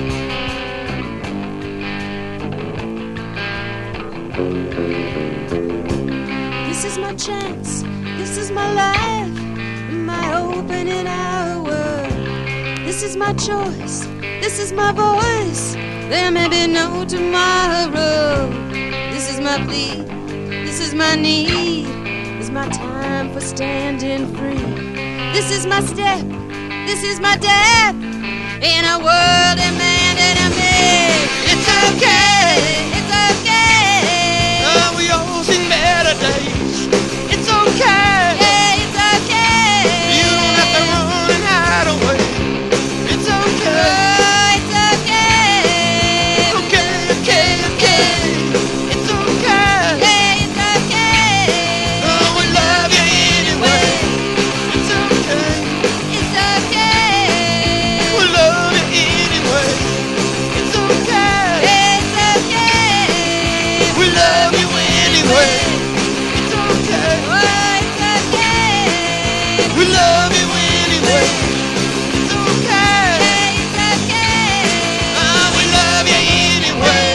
This is my chance, this is my life, my opening hour. This is my choice, this is my voice. There may be no tomorrow. This is my plea, this is my need. This is my time for standing free. This is my step, this is my death in a world demanding of me. It's okay, it's okay. We all seen better days. It's okay, yeah, it's okay. You don't have to run and hide away. It's okay, oh, it's okay. Okay, okay, okay. It's okay, yeah, it's okay. Oh, we love you anyway. It's okay, It's okay. we love you anyway. It's okay, It's okay. we love you anyway. It's okay, Oh, it's okay. we love you anyway. It's okay, It's okay. oh, we love you anyway.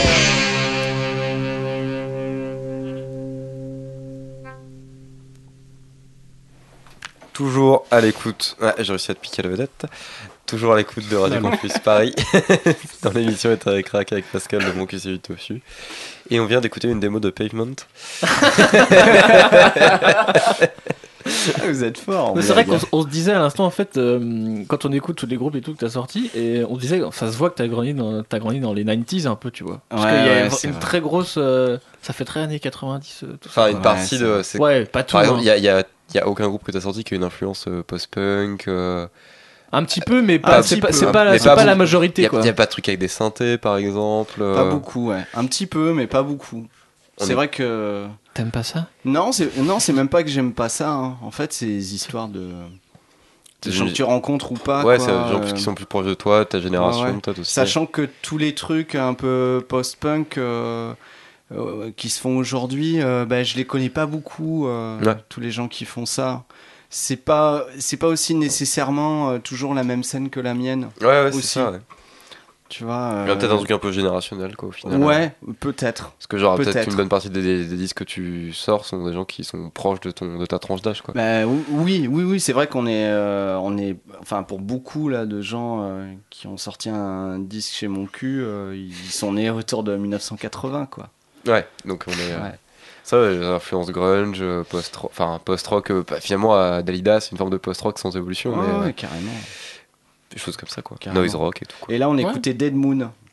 Toujours à l'écoute. Ouais, j'ai réussi à te piquer la vedette. Toujours à l'écoute de Radio Campus Paris. Dans l'émission Est avec Rack avec Pascal de Mon Cul c'est du Tofu. Et on vient d'écouter une démo de Pavement. Vous êtes fort. Mais c'est vrai qu'on se disait à l'instant, en fait, quand on écoute tous les groupes et tout que t'as sorti, et on disait, ça se voit que t'as grandi dans les 90s un peu, tu vois. Parce qu'il y a une très grosse. Ça fait très années 90, tout ça. Enfin, une partie de. Ouais, pas tout. Par exemple, hein. il y a aucun groupe que t'as sorti qui a une influence post-punk. Un petit peu, mais pas, c'est pas la majorité. Il n'y a pas de truc avec des synthés, par exemple. Pas beaucoup, ouais. Un petit peu, mais pas beaucoup. C'est vrai que. T'aimes pas ça ? Non, c'est même pas que j'aime pas ça. Hein. En fait, c'est des histoires de gens que tu rencontres ou pas. Ouais, quoi. c'est des gens qui sont plus proches de toi, ta génération, ouais. peut-être aussi. Sachant que tous les trucs un peu post-punk qui se font aujourd'hui, je les connais pas beaucoup. Tous les gens qui font ça. C'est pas aussi nécessairement toujours la même scène que la mienne. Ouais, aussi. c'est ça. Ouais. Tu vois, il y a peut-être un truc un peu générationnel, quoi, au final. Ouais, peut-être. Parce que genre peut-être une bonne partie des disques que tu sors sont des gens qui sont proches de ta tranche d'âge, quoi. Bah, oui, c'est vrai qu'on est, enfin pour beaucoup là de gens qui ont sorti un disque chez Mon Cul, ils sont nés autour de 1980, quoi. Ouais, donc on est. Ça, l'influence grunge, post-rock, finalement, Dalida, c'est une forme de post-rock sans évolution. Ouais, carrément. Des choses comme ça, quoi. Carrément. Noise rock et tout, quoi. Et là, on écoutait Dead Moon.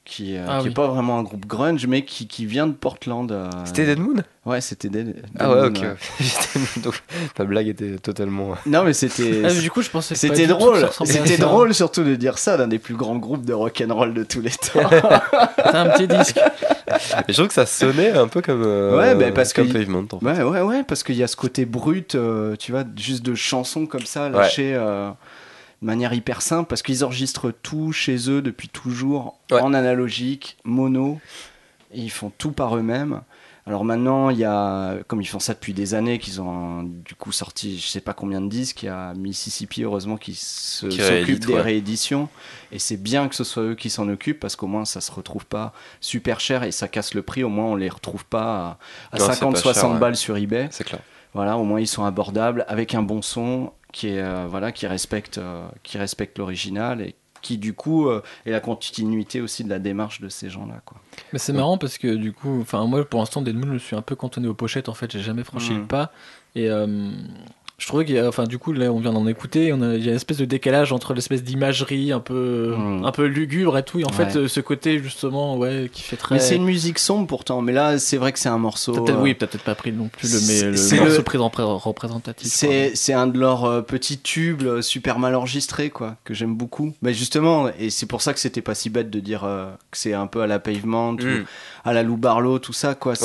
qui est pas vraiment un groupe grunge, mais qui vient de Portland. C'était Dead Moon ? Ouais, c'était Dead Ah ouais, Moon, ok. ouais. Donc ta blague était totalement. Non, mais c'était. Du coup, je pensais que c'était drôle. C'était drôle surtout de dire ça d'un des plus grands groupes de rock'n'roll de tous les temps. C'est un petit disque. Mais je trouve que ça sonnait un peu comme. Parce comme que Pavement. En fait. Ouais, parce qu'il y a ce côté brut, tu vois, juste de chansons comme ça lâchées de manière hyper simple, parce qu'ils enregistrent tout chez eux depuis toujours en analogique, mono, et ils font tout par eux-mêmes. Alors maintenant, comme ils font ça depuis des années, qu'ils ont du coup sorti je sais pas combien de disques, il y a Mississippi heureusement qui s'occupe des rééditions, et c'est bien que ce soit eux qui s'en occupent, parce qu'au moins ça se retrouve pas super cher et ça casse le prix, au moins on les retrouve pas à 50-60 balles sur eBay. C'est clair. Voilà, au moins ils sont abordables, avec un bon son qui respecte l'original, et qui du coup est la continuité aussi de la démarche de ces gens-là, quoi. Mais c'est marrant parce que du coup, moi pour l'instant Dead Moon, je suis un peu cantonné aux pochettes, en fait, j'ai jamais franchi le pas, et je trouvais qu'il du coup là on vient d'en écouter, il y a une espèce de décalage entre l'espèce d'imagerie un peu lugubre et tout, et en fait ce côté justement qui fait très. Mais c'est une musique sombre pourtant, mais là c'est vrai que c'est un morceau. T'as peut-être pas pris non plus le morceau représentatif. C'est un de leurs petits tubes super mal enregistrés, quoi, que j'aime beaucoup. Mais justement, et c'est pour ça que c'était pas si bête de dire que c'est un peu à la Pavement, ou à la Lou Barlow, tout ça, quoi.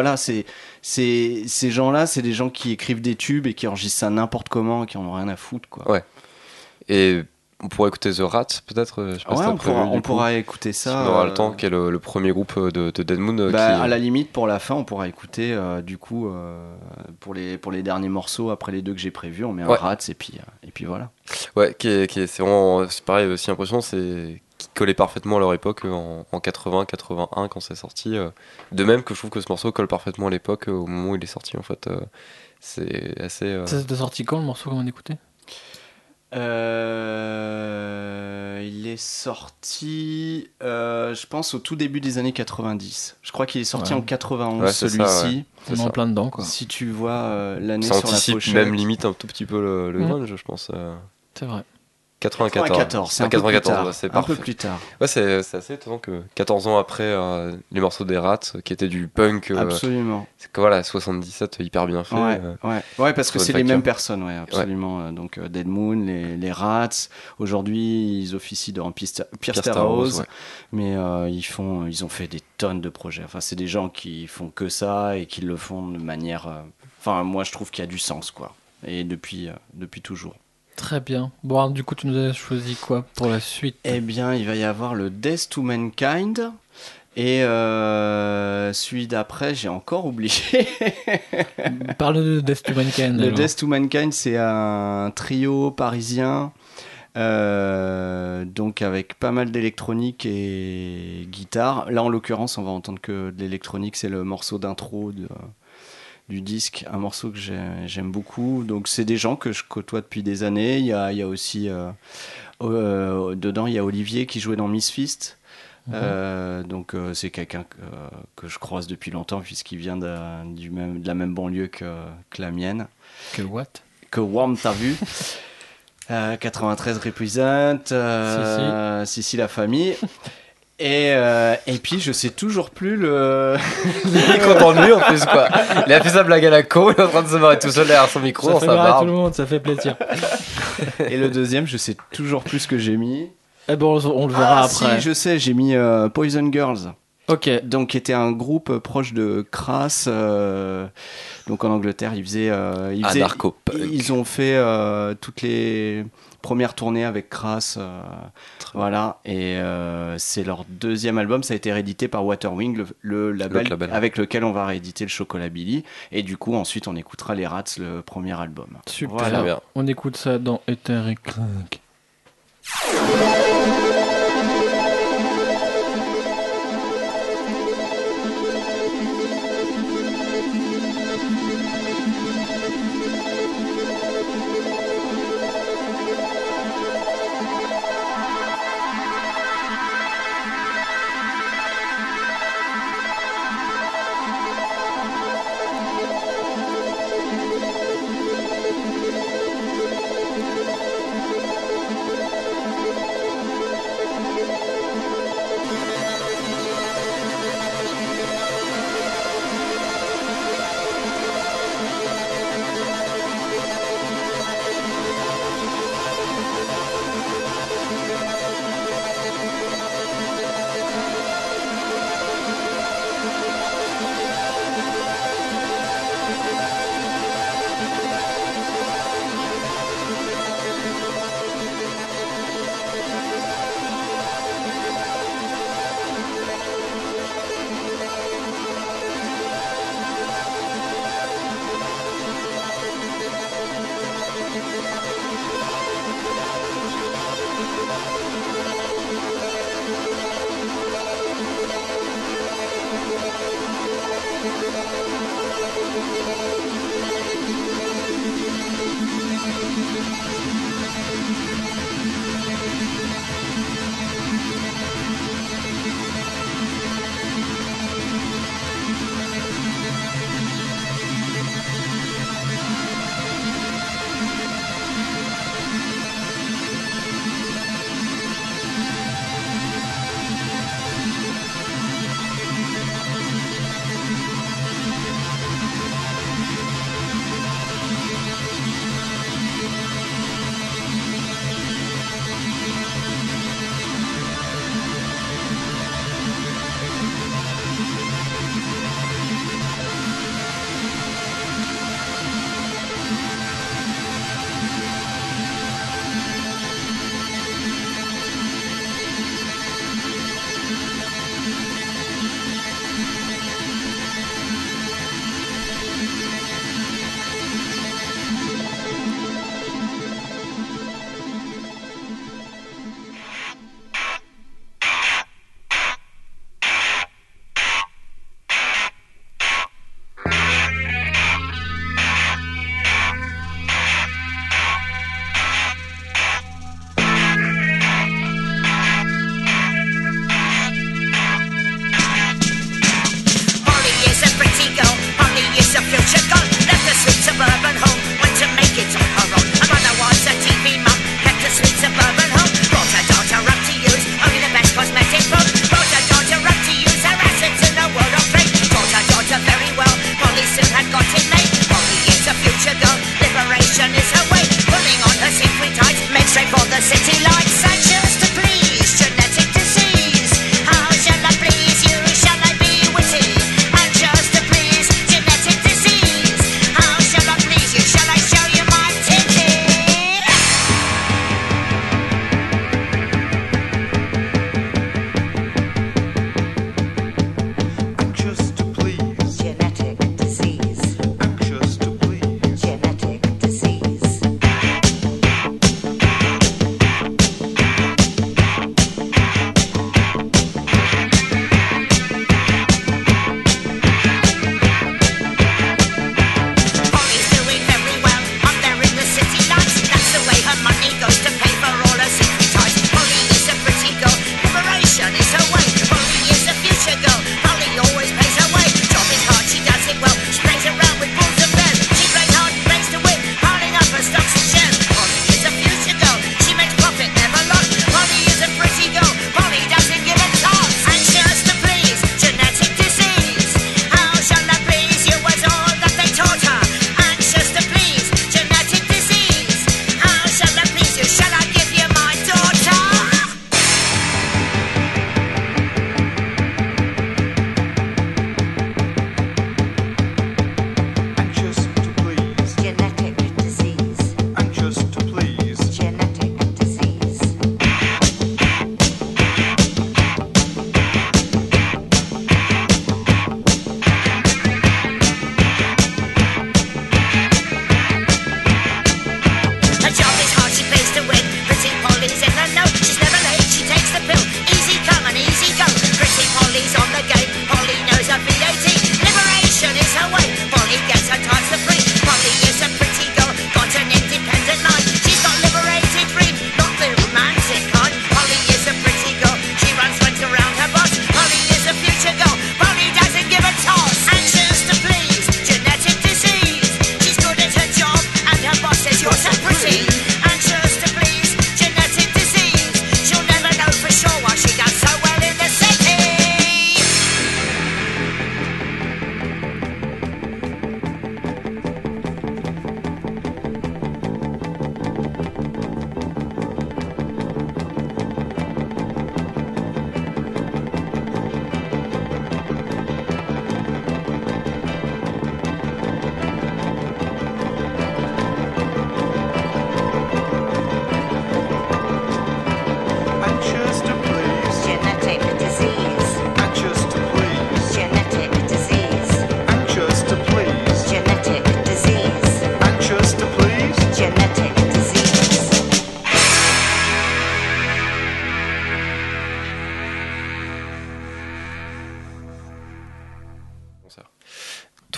Ces gens-là, c'est des gens qui écrivent des tubes et qui enregistrent ça n'importe comment, et qui en ont rien à foutre, quoi. Ouais. Et on pourrait écouter The Rats, peut-être. Je sais pas si on pourra écouter ça. Si on aura le temps, qui est le premier groupe de Dead Moon. À la limite, pour la fin, on pourra écouter du coup pour les derniers morceaux. Après les deux que j'ai prévus, on met un Rats et puis voilà. Ouais, c'est vraiment, c'est pareil, aussi impressionnant, c'est qui collait parfaitement à leur époque en 80-81 quand c'est sorti. De même que je trouve que ce morceau colle parfaitement à l'époque au moment où il est sorti, en fait. C'est assez. C'est sorti quand le morceau qu'on a écouté ? Il est sorti, je pense, au tout début des années 90. Je crois qu'il est sorti en 91, celui-ci. C'est en plein dedans, quoi. Si tu vois l'année ça sur la pochette. Même limite un tout petit peu le grunge, je pense. C'est vrai. 94, c'est un peu plus tard. C'est parfait. Un peu plus tard. Ouais, c'est assez étonnant que 14 ans après les morceaux des Rats, qui étaient du punk. Absolument. C'est que voilà, 77, hyper bien fait. Ouais, parce que c'est les mêmes personnes, absolument. Donc Dead Moon, les Rats. Aujourd'hui, ils officient dans Piersterhouse, mais ils ont fait des tonnes de projets. Enfin, c'est des gens qui font que ça et qui le font de manière. Moi, je trouve qu'il y a du sens, quoi. Et depuis toujours. Très bien. Bon, alors, du coup, tu nous as choisi quoi pour la suite ? Eh bien, il va y avoir le Death to Mankind. Et celui d'après, j'ai encore oublié. Parle de Death to Mankind. Le Death to Mankind, c'est un trio parisien. Donc avec pas mal d'électronique et guitare. Là, en l'occurrence, on va entendre que de l'électronique. C'est le morceau d'intro du disque, un morceau que j'aime beaucoup. Donc c'est des gens que je côtoie depuis des années. Il y a aussi dedans il y a Olivier qui jouait dans Misfits. Donc c'est quelqu'un que je croise depuis longtemps, puisqu'il vient de la même banlieue que la mienne. Que Worm, t'as vu. 93 represent, si la famille. Et puis je sais toujours plus le. Il est content de lui en plus, quoi. Il a fait sa blague à la con, il est en train de se marrer tout seul derrière son micro dans sa barbe. Tout le monde, ça fait plaisir. Et le deuxième, je sais toujours plus ce que j'ai mis. Eh bon, on le verra après. Si, je sais, j'ai mis Poison Girls. Ok. Donc qui était un groupe proche de Crass. Donc en Angleterre, ils faisaient anarcho-punk. Ils ont fait toutes les premières tournées avec Crass. Voilà. Et c'est leur deuxième album. Ça a été réédité par Waterwing, le label avec lequel on va rééditer le Chocolat Billy. Et du coup, ensuite, on écoutera les Rats, le premier album. Super. Voilà. On écoute ça dans Ether et Crack.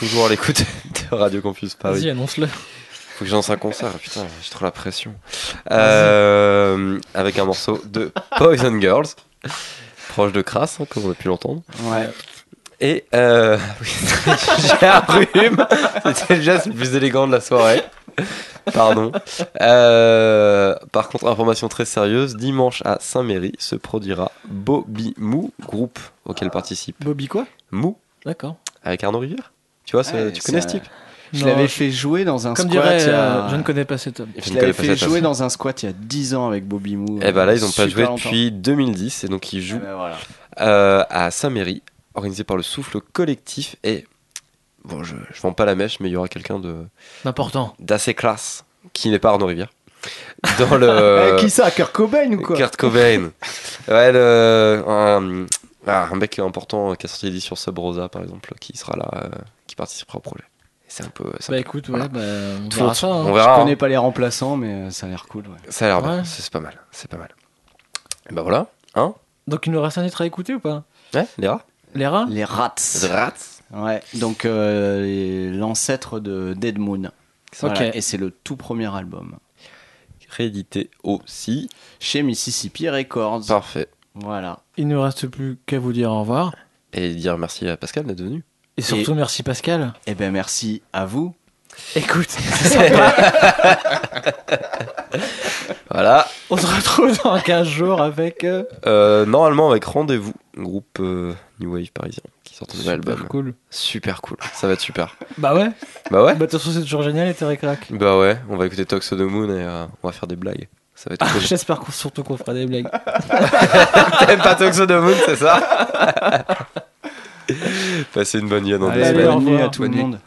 toujours à l'écoute de Radio Campus Paris. Vas-y, annonce-le. Faut que j'annonce un concert, putain, j'ai trop la pression. Avec un morceau de Poison Girls, proche de Crass, hein, comme on a pu l'entendre. Ouais. Et j'ai un rhume, c'était le geste le plus élégant de la soirée. Pardon. Par contre, information très sérieuse, dimanche à Saint-Méry se produira Bobby Mou, groupe auquel participe. Bobby quoi ? Mou. D'accord. Avec Arnaud Rivière. Tu vois, tu connais ce type ? Je l'avais fait jouer dans un Comme squat. dirait, je ne connais pas cet homme. Je l'avais fait jouer dans un squat il y a 10 ans avec Bobby Mou. Et bah là, ils n'ont pas joué longtemps. depuis 2010 et donc ils jouent à Saint-Méry, organisé par le Souffle Collectif. Et bon, je vends pas la mèche, mais il y aura quelqu'un d'assez classe qui n'est pas Arnaud Rivière. Dans le qui ça, Kurt Cobain ou quoi? Kurt Cobain. Ouais, un mec important qui a sorti l'édition Sub Rosa par exemple, qui sera là, qui participera au projet. C'est un peu. Écoute, ouais, on verra ça. Hein. On verra. Je connais pas les remplaçants, mais ça a l'air cool. Ouais. Ça a l'air bien. C'est pas mal. C'est pas mal. Et bah voilà. Hein. Donc il nous reste un titre à écouter ou pas? Ouais, les rats. Les rats. Les rats. The Rats. Ouais. Donc l'ancêtre de Dead Moon. Voilà. Ok. Et c'est le tout premier album. Réédité aussi chez Mississippi Records. Parfait. Voilà. Il ne reste plus qu'à vous dire au revoir. Et dire merci à Pascal d'être venu. Et surtout merci Pascal. Eh ben merci à vous. Écoute, c'est sympa. Voilà. On se retrouve dans 15 jours avec... normalement avec Rendez-vous, groupe New Wave parisien qui sort un nouvel album. Cool. Super cool. Ça va être super. Bah ouais. Bah ouais. Bah de toute façon c'est toujours génial et t'es récrac. Bah ouais, on va écouter Talks of the Moon et on va faire des blagues. Ça va être cool. J'espère surtout qu'on fera des blagues. T'aimes pas Talks of the Moon, c'est ça? Passez une bonne nuit dans 2 semaines. Bonne nuit à tout le monde.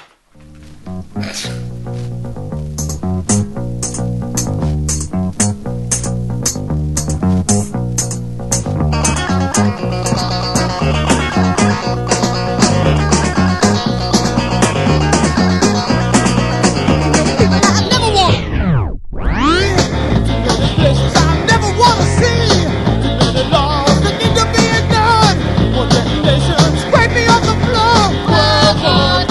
Scrape me off the floor. World War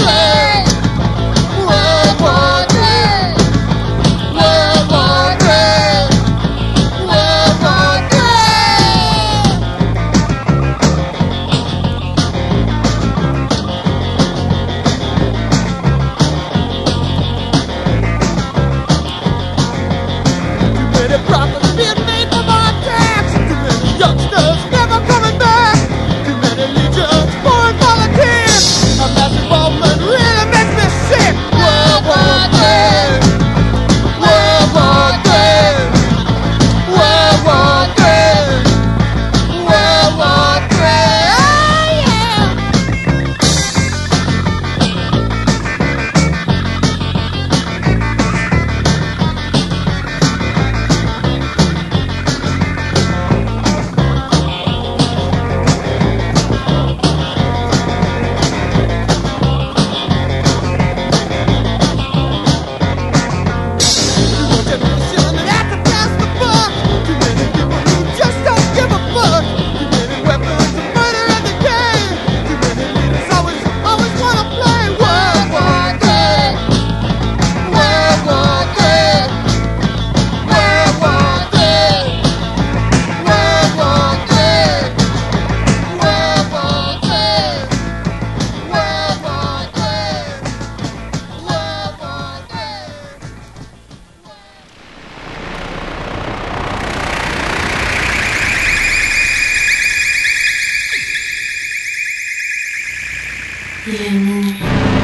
Il est minuit.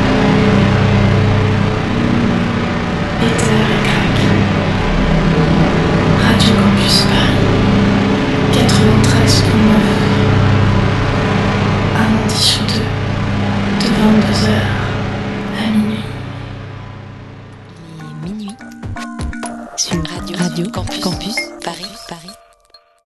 Éther et crack. Radio Campus Paris. 93.9. Un lundi sur deux. De 22h à minuit. Minuit. Sur Radio Campus Paris.